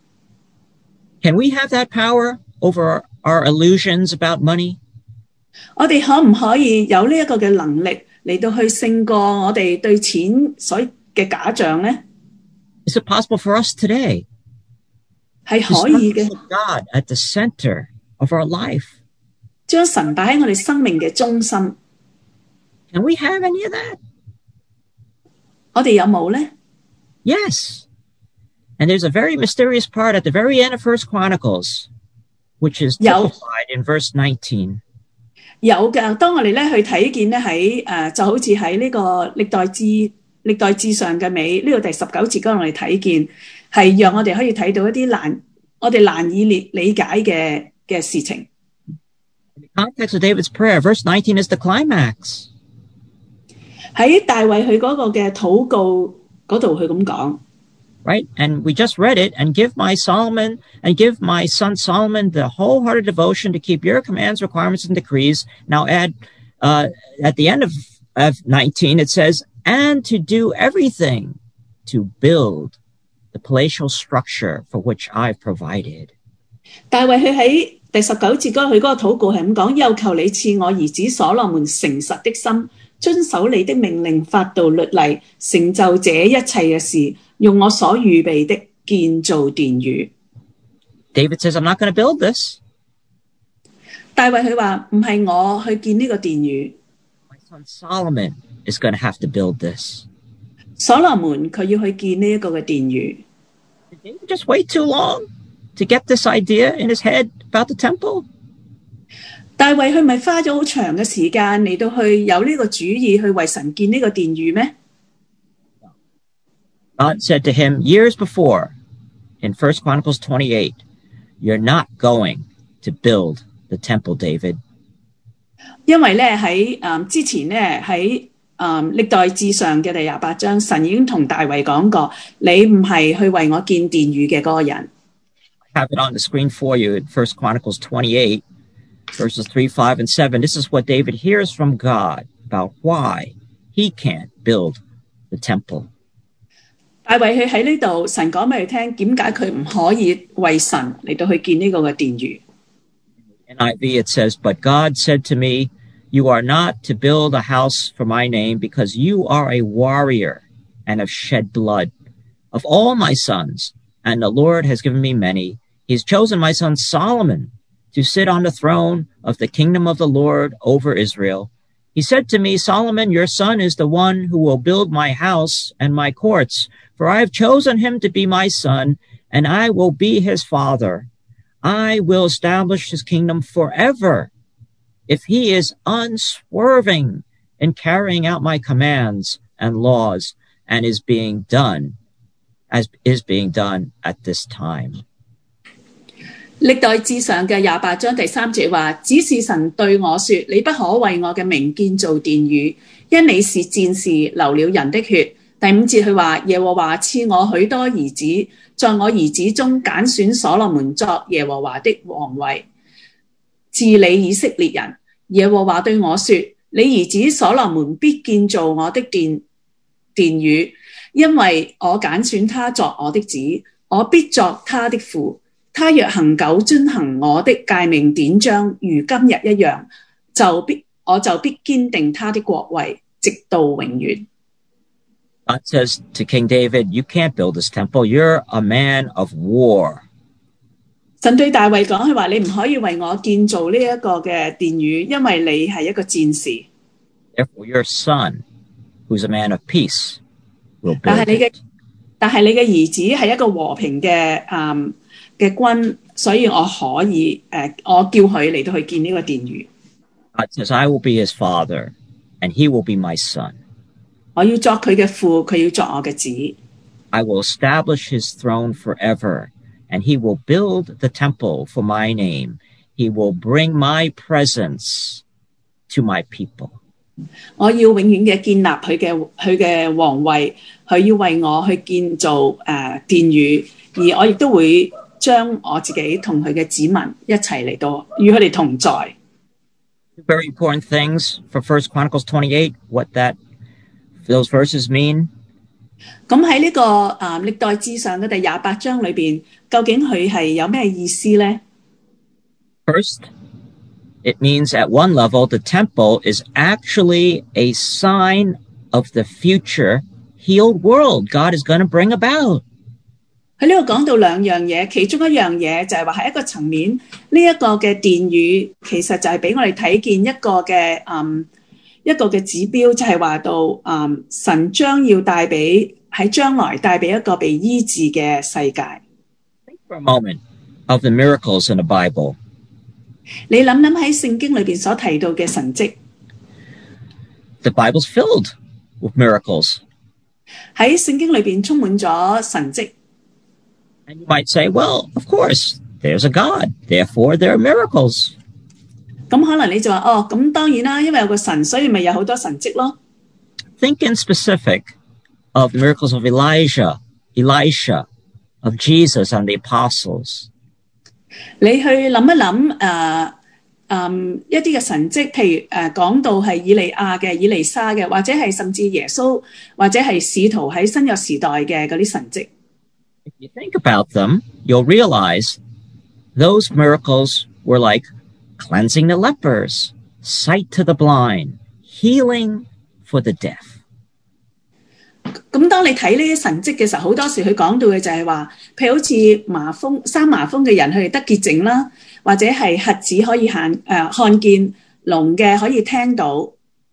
Can we have that power over our illusions about money? 我哋可唔可以有呢一個嘅能力嚟到去勝過我哋對錢所嘅假象呢？ Is it possible for us today? 係可以嘅。 God at the center of our life. 將神擺喺我哋生命嘅中心。 Can we have any of that? 我哋有冇呢？ Yes. And there's a very mysterious part at the very end of 1 Chronicles, which is typified in verse 19. 有嘅，當我哋咧去睇見咧喺就好似喺呢個歷代志上嘅尾呢度第19節嗰度，我哋睇見係讓我哋可以睇到一啲我哋難以理解嘅事情。 In the context of David's prayer, verse 19 is the climax. 喺大衛佢嗰個嘅禱告嗰度，佢咁講。 Right? And we just read it, and give my son Solomon the wholehearted devotion to keep your commands, requirements, and decrees. Now add, at the end of 19, it says, and to do everything to build the palatial structure for which I've provided. 大衛佢喺第19節佢嗰個禱告係咁講，又求你賜我兒子所羅門誠實的心，遵守你的命令、法度、律例，成就這一切嘅事。用我所預備的建造殿宇。 David says, I'm not going to build this. 大衛佢話唔係我去建呢個殿宇。 My son Solomon is going to have to build this. 所羅門佢要去建呢一個嘅殿宇。 Did David just wait too long to get this idea in his head about the temple? 大衛佢咪花咗好長嘅時間嚟到去有呢個主意去為神建呢個殿宇咩？ God said to him years before in 1 Chronicles 28, you're not going to build the temple, David. 因為咧喺之前咧喺歷代志上嘅第28章，神已經同大衛講過，你唔係去為我建殿宇嘅嗰個人。 I have it on the screen for you in 1 Chronicles 28, verses 3, 5, and 7. This is what David hears from God about why he can't build the temple. 大衛佢喺呢度，神講俾佢聽，點解佢唔可以為神嚟到去建呢個嘅殿宇？ NIV it says, but God said to me, You are not to build a house for my name, because you are a warrior and have shed blood. Of all my sons, and the Lord has given me many, he has chosen my son Solomon to sit on the throne of the kingdom of the Lord over Israel. He said to me, Solomon, your son is the one who will build my house and my courts, for I have chosen him to be my son, and I will be his father. I will establish his kingdom forever, if he is unswerving in carrying out my commands and laws, and is being done at this time. 歷代志上嘅28章第3節話，只是神對我說，你不可為我嘅名建造殿宇，因你是戰士，流了人的血。第5節佢話，耶和華賜我許多兒子，在我兒子中揀選所羅門作耶和華的王位，治理以色列人。耶和華對我說，你兒子所羅門必建造我的殿宇，因為我揀選他作我的子，我必作他的父。他若恒久遵行我的誡命典章，如今日一樣，我就必堅定他的國位，直到永遠。 God says to King David, you can't build this temple. You're a man of war. 神對大衛講，佢話你唔可以為我建造呢一個嘅殿宇，因為你係一個戰士。 Therefore, your son, who's a man of peace, will build 但係你嘅兒子係一個和平嘅君，所以我可以我叫佢嚟到去建呢個殿宇。 God says, I will be his father, and he will be my son. 我要作佢嘅父，佢要作我嘅子。 I will establish his throne forever, and he will build the temple for my name. He will bring my presence to my people. 我要永遠嘅建立佢嘅皇位，佢要為我去建造殿宇，而我亦都會將我自己同佢嘅子民一齊嚟到與佢哋同在。 Very important things for 1 Chronicles 28, what those verses mean. 咁喺呢個歷代志上嘅第28章裏邊，究竟佢係有咩意思呢？ First, it means at one level, the temple is actually a sign of the future healed world God is going to bring about. 喺呢度講到兩樣嘢，其中一樣嘢就係話喺一個層面，呢一個嘅殿宇其實就係俾我哋睇見一個嘅指標，就係話到神將要喺將來帶俾一個被醫治嘅世界。 Think for a moment of the miracles in the Bible. 你諗喺聖經裏邊所提到嘅神蹟。 The Bible's filled with miracles. 喺聖經裏邊充滿咗神蹟。 And you might say, well, of course, there's a God, therefore there are miracles. 咁可能你就話，咁當然啦，因為有個神，所以咪有好多神蹟咯。 Think in specific of the miracles of Elijah, Elisha, of Jesus and the apostles. 你去諗一諗一啲嘅神蹟，譬如講到係以利亞嘅、以利沙嘅，或者係甚至耶穌或者係使徒喺新約時代嘅嗰啲神蹟。 If you think about them, you'll realize those miracles were like cleansing the lepers, sight to the blind, healing for the deaf. 咁當你睇呢啲神蹟嘅時候，好多時佢講到嘅就係話，譬如好似生麻風嘅人，佢哋得潔淨啦，或者係瞎子可以看見，聾嘅可以聽到。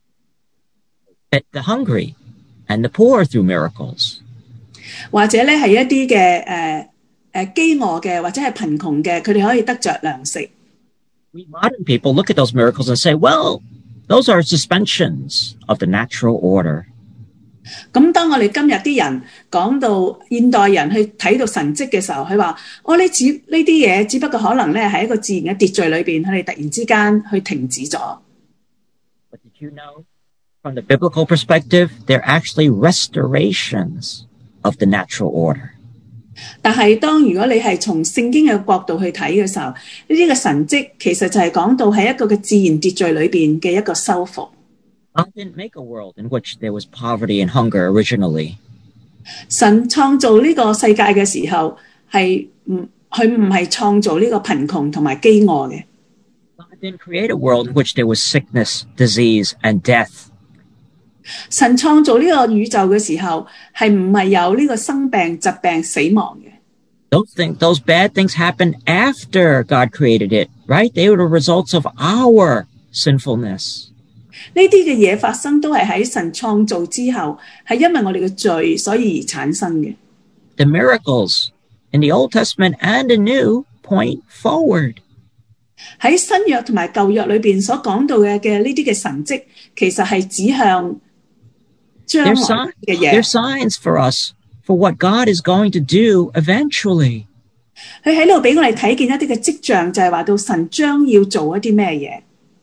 Fed the hungry and the poor through miracles. 或者咧係一啲嘅飢餓嘅或者係貧窮嘅，佢哋可以得着糧食。 We modern people look at those miracles and say, well, those are suspensions of the natural order. 咁當我哋今日啲人講到現代人去睇到神蹟嘅時候，佢話：呢啲嘢只不過可能咧喺一個自然嘅秩序裏邊，佢哋突然之間去停止咗。 But did you know, from the biblical perspective, they're actually restorations of the natural order. 但係如果你係從聖經嘅角度去睇嘅時候，呢啲嘅神蹟其實就係講到喺一個嘅自然秩序裏邊嘅一個修復。 God didn't make a world in which there was poverty and hunger originally. 神創造呢個世界嘅時候，佢唔係創造呢個貧窮同埋飢餓嘅。 God didn't create a world in which there was sickness, disease, and death. 神創造呢個宇宙嘅時候，係唔係有呢個生病、疾病、死亡嘅？ Those bad things happened after God created it, right? They were the results of our sinfulness. 呢啲嘅嘢發生都係喺神創造之後，係因為我哋嘅罪所以而產生嘅。 The miracles in the Old Testament and the New point forward. 喺新約同埋舊約裏邊所講到嘅呢啲嘅神蹟，其實係指向將來嘅嘢。 They're signs for us for what God is going to do eventually. 佢喺度俾我哋睇見一啲嘅跡象，就係話到神將要做一啲咩嘢。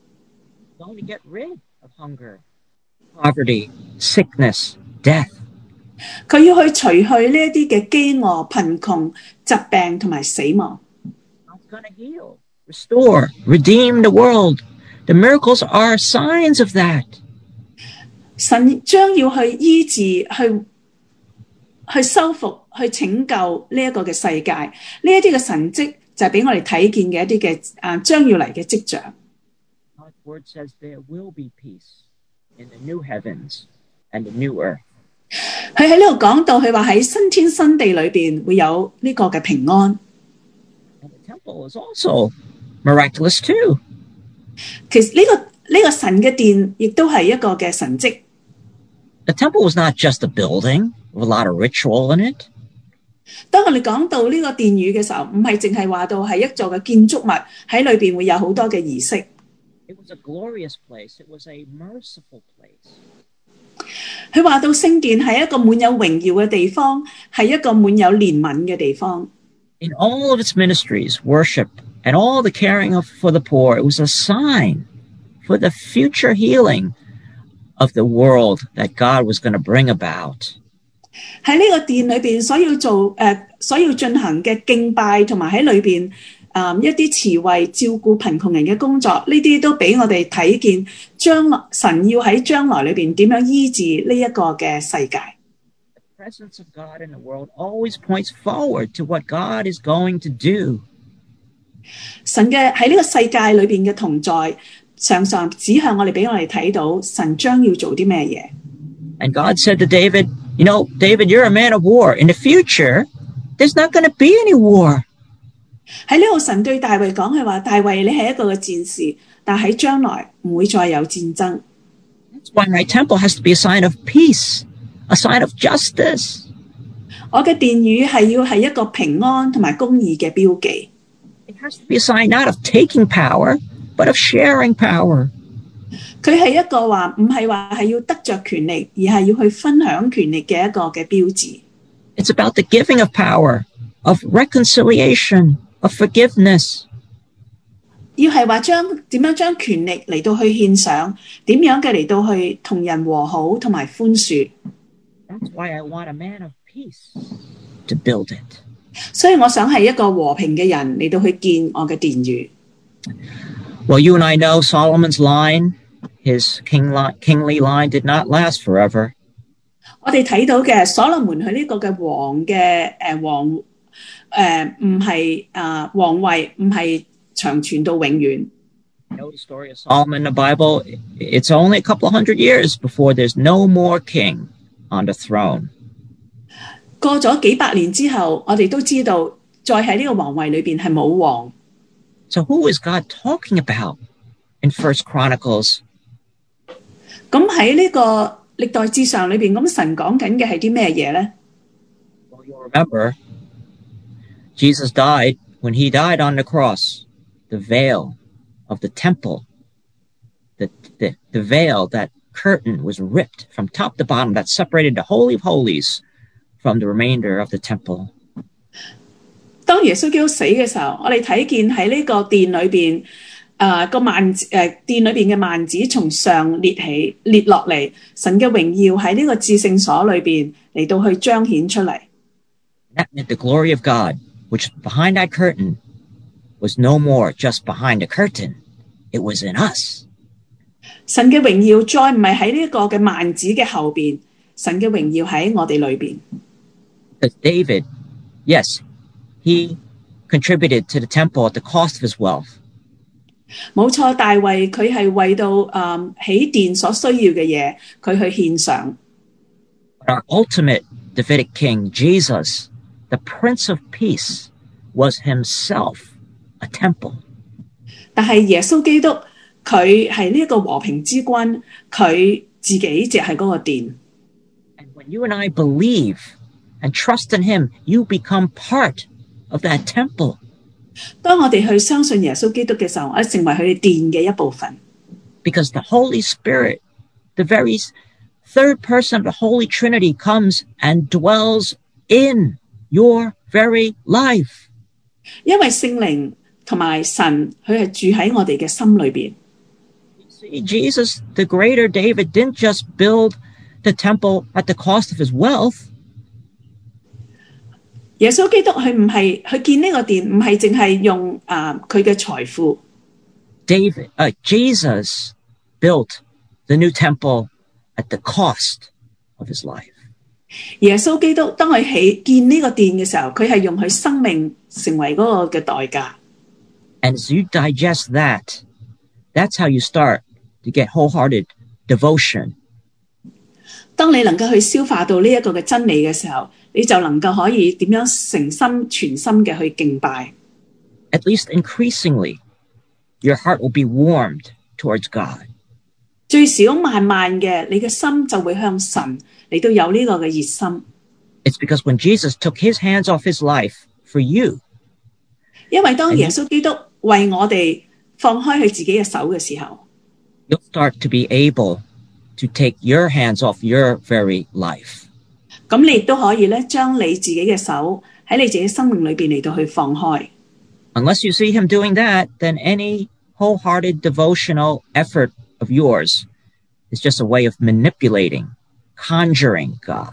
Going to get rid of hunger, poverty, sickness, death. 佢要去除去呢一啲嘅飢餓、貧窮、疾病同埋死亡。 God's going to heal, restore, redeem the world. The miracles are signs of that. 神將要去醫治、去修復、去拯救呢一個嘅世界。呢一啲嘅神蹟就係俾我哋睇見嘅一啲嘅將要嚟嘅跡象。 God's word says there will be peace in the new heavens and the new earth. 佢喺呢度講到，佢話喺新天新地裏邊會有呢個嘅平安。 And the temple is also miraculous too. 其實呢個神嘅殿亦都係一個嘅神蹟。 The temple was not just a building with a lot of ritual in it. 當我哋講到呢個殿宇嘅時候，唔係淨係話到係一座嘅建築物，喺裏邊會有好多嘅儀式。 It was a glorious place. It was a merciful place. 佢話到聖殿係一個滿有榮耀嘅地方，係一個滿有憐憫嘅地方。 In all of its ministries, worship, and all the caring for the poor, it was a sign for the future healing of the world that God was going to bring about. 喺呢個殿裏邊所要進行嘅敬拜，同埋喺裏邊一啲慈惠照顧貧窮人嘅工作，呢啲都俾我哋睇見神要喺將來裏邊點樣醫治呢一個嘅世界。 The presence of God in the world always points forward to what God is going to do. 神嘅喺呢個世界裏邊嘅同在，常常指向我哋，俾我哋睇到神將要做啲咩嘢。 And God said to David, you know, David, you're a man of war. In the future, there's not going to be any war. 喺呢度神對大衛講，係話大衛你係一個嘅戰士，但喺將來唔會再有戰爭。 That's why my temple has to be a sign of peace, a sign of justice. 我嘅殿宇係要係一個平安同埋公義嘅標記。 It has to be a sign not of taking power, but of sharing power. 佢係一個話唔係話係要得着權力，而係要去分享權力嘅一個嘅標誌。 It's about the giving of power, of reconciliation, of forgiveness. 要係話點樣將權力嚟到去獻上，點樣嘅嚟到去同人和好同埋寬恕。 That's why I want a man of peace to build it. 所以我想係一個和平嘅人嚟到去建我嘅殿宇。 Well, you and I know Solomon's line, his kingly line did not last forever. 我哋睇到嘅所羅門佢呢個嘅皇位唔係長存到永遠。 You know the story of Solomon in the Bible? It's only a couple of hundred years before there's no more king on the throne. 過咗幾百年之後，我哋都知道，再喺呢個皇位裏邊係冇王。 So who is God talking about in First Chronicles? 咁喺呢個歷代志上裏邊，咁神講緊嘅係啲咩嘢咧？ Well, you'll remember, Jesus died. When he died on the cross, the veil of the temple, the veil, that curtain was ripped from top to bottom, that separated the Holy of Holies from the remainder of the temple. 當耶穌基督死嘅時候，我哋睇見喺呢個殿裏邊，殿裏邊嘅幔子從上裂落嚟，神嘅榮耀喺呢個至聖所裏邊嚟到去彰顯出嚟。 That meant the glory of God, which behind that curtain was no more just behind the curtain. It was in us. 神嘅榮耀再唔係喺呢個嘅幔子嘅後邊，神嘅榮耀喺我哋裏邊。 Because David, yes, he contributed to the temple at the cost of his wealth. 冇錯，大衛佢係為到起殿所需要嘅嘢，佢去獻上。 But our ultimate Davidic king, Jesus, the Prince of Peace, was himself a temple. 但係耶穌基督佢係呢一個和平之君，佢自己就係嗰個殿。 And when you and I believe and trust in him, you become part of that temple. 當我哋去相信耶穌基督嘅時候，我哋成為佢哋殿嘅一部分。 Because the Holy Spirit, the very third person of the Holy Trinity, comes and dwells in your very life. 因為聖靈同埋神，佢係住喺我哋嘅心裏邊。 See, Jesus, the greater David, didn't just build the temple at the cost of his wealth. 耶穌基督佢唔係去建呢個殿，唔係淨係用佢嘅財富。 Jesus built the new temple at the cost of his life. 耶穌基督當佢建呢個殿嘅時候，佢係用佢生命成為嗰個嘅代價。 And as you digest that, that's how you start to get wholehearted devotion. 當你能夠去消化到呢一個嘅真理嘅時候，你就能夠可以點樣誠心全心嘅去敬拜。 At least increasingly, your heart will be warmed towards God. 最少慢慢嘅，你嘅心就會向神嚟到有呢個嘅熱心。 It's because when Jesus took his hands off his life for you, 因為當耶穌基督為我哋放開佢自己嘅手嘅時候， you'll start to be able to take your hands off your very life. 咁你亦都可以咧，將你自己嘅手喺你自己生命裏邊嚟到去放開。 Unless you see him doing that, then any wholehearted devotional effort of yours is just a way of manipulating, conjuring God.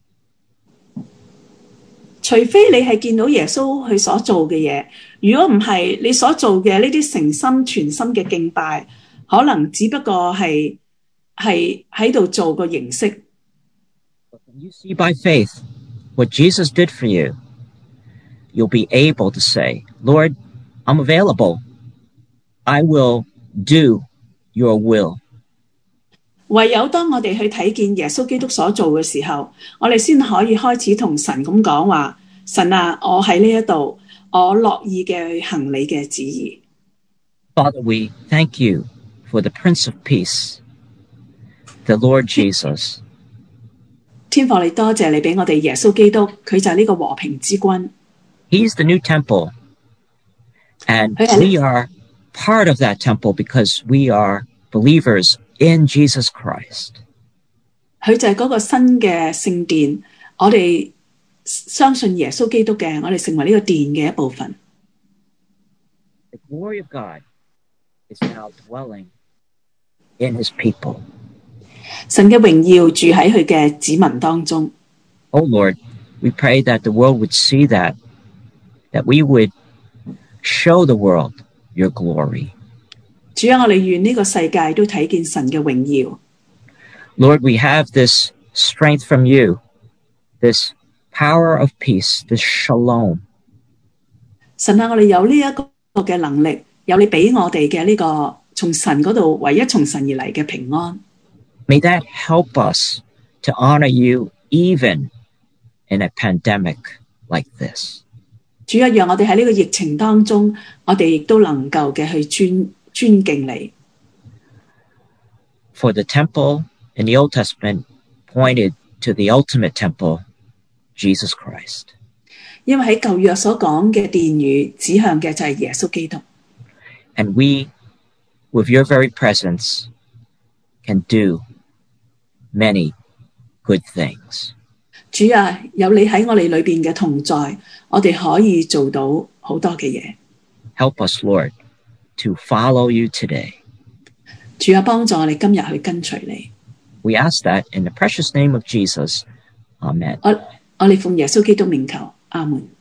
除非你係見到耶穌佢所做嘅嘢，如果唔係，你所做嘅呢啲誠心全心嘅敬拜，可能只不過係喺度做個形式。 But when you see by faith what Jesus did for you, you'll be able to say, Lord, I'm available. I will do your will. 唯有當我哋去睇見耶穌基督所做嘅時候，我哋先可以開始同神咁講話：神啊，我喺呢一度，我樂意嘅去行你嘅旨意。 Father, we thank you for the Prince of Peace, the Lord Jesus. 天父，你多謝你俾我哋耶穌基督，佢就係呢個和平之君。 He's the new temple, and we are part of that temple because we are believers in Jesus Christ. 佢就係嗰個新嘅聖殿，我哋相信耶穌基督嘅，我哋成為呢個殿嘅一部分。 The glory of God is now dwelling in his people. 神嘅榮耀住喺佢嘅子民當中。 Oh Lord, we pray that the world would see that we would show the world your glory. 主啊，我哋願呢個世界都睇見神嘅榮耀。 Lord, we have this strength from you, this power of peace, this shalom. 神啊，我哋有呢一個嘅能力，有你俾我哋嘅呢個從神嗰度唯一從神而嚟嘅平安。 May that help us to honor you even in a pandemic like this. 主啊，讓我哋喺呢個疫情當中，我哋亦都能夠嘅去尊敬你。 For the temple in the Old Testament pointed to the ultimate temple, Jesus Christ. 因為喺舊約所講嘅殿宇指向嘅就係耶穌基督。 And we, with your very presence, can do many good things. 主啊，有你喺我哋裏邊嘅同在，我哋可以做到好多嘅嘢。 Help us, Lord, to follow you today. 主啊，幫助我哋今日去跟隨你。 We ask that in the precious name of Jesus. Amen. 我哋奉耶穌基督名求，阿門。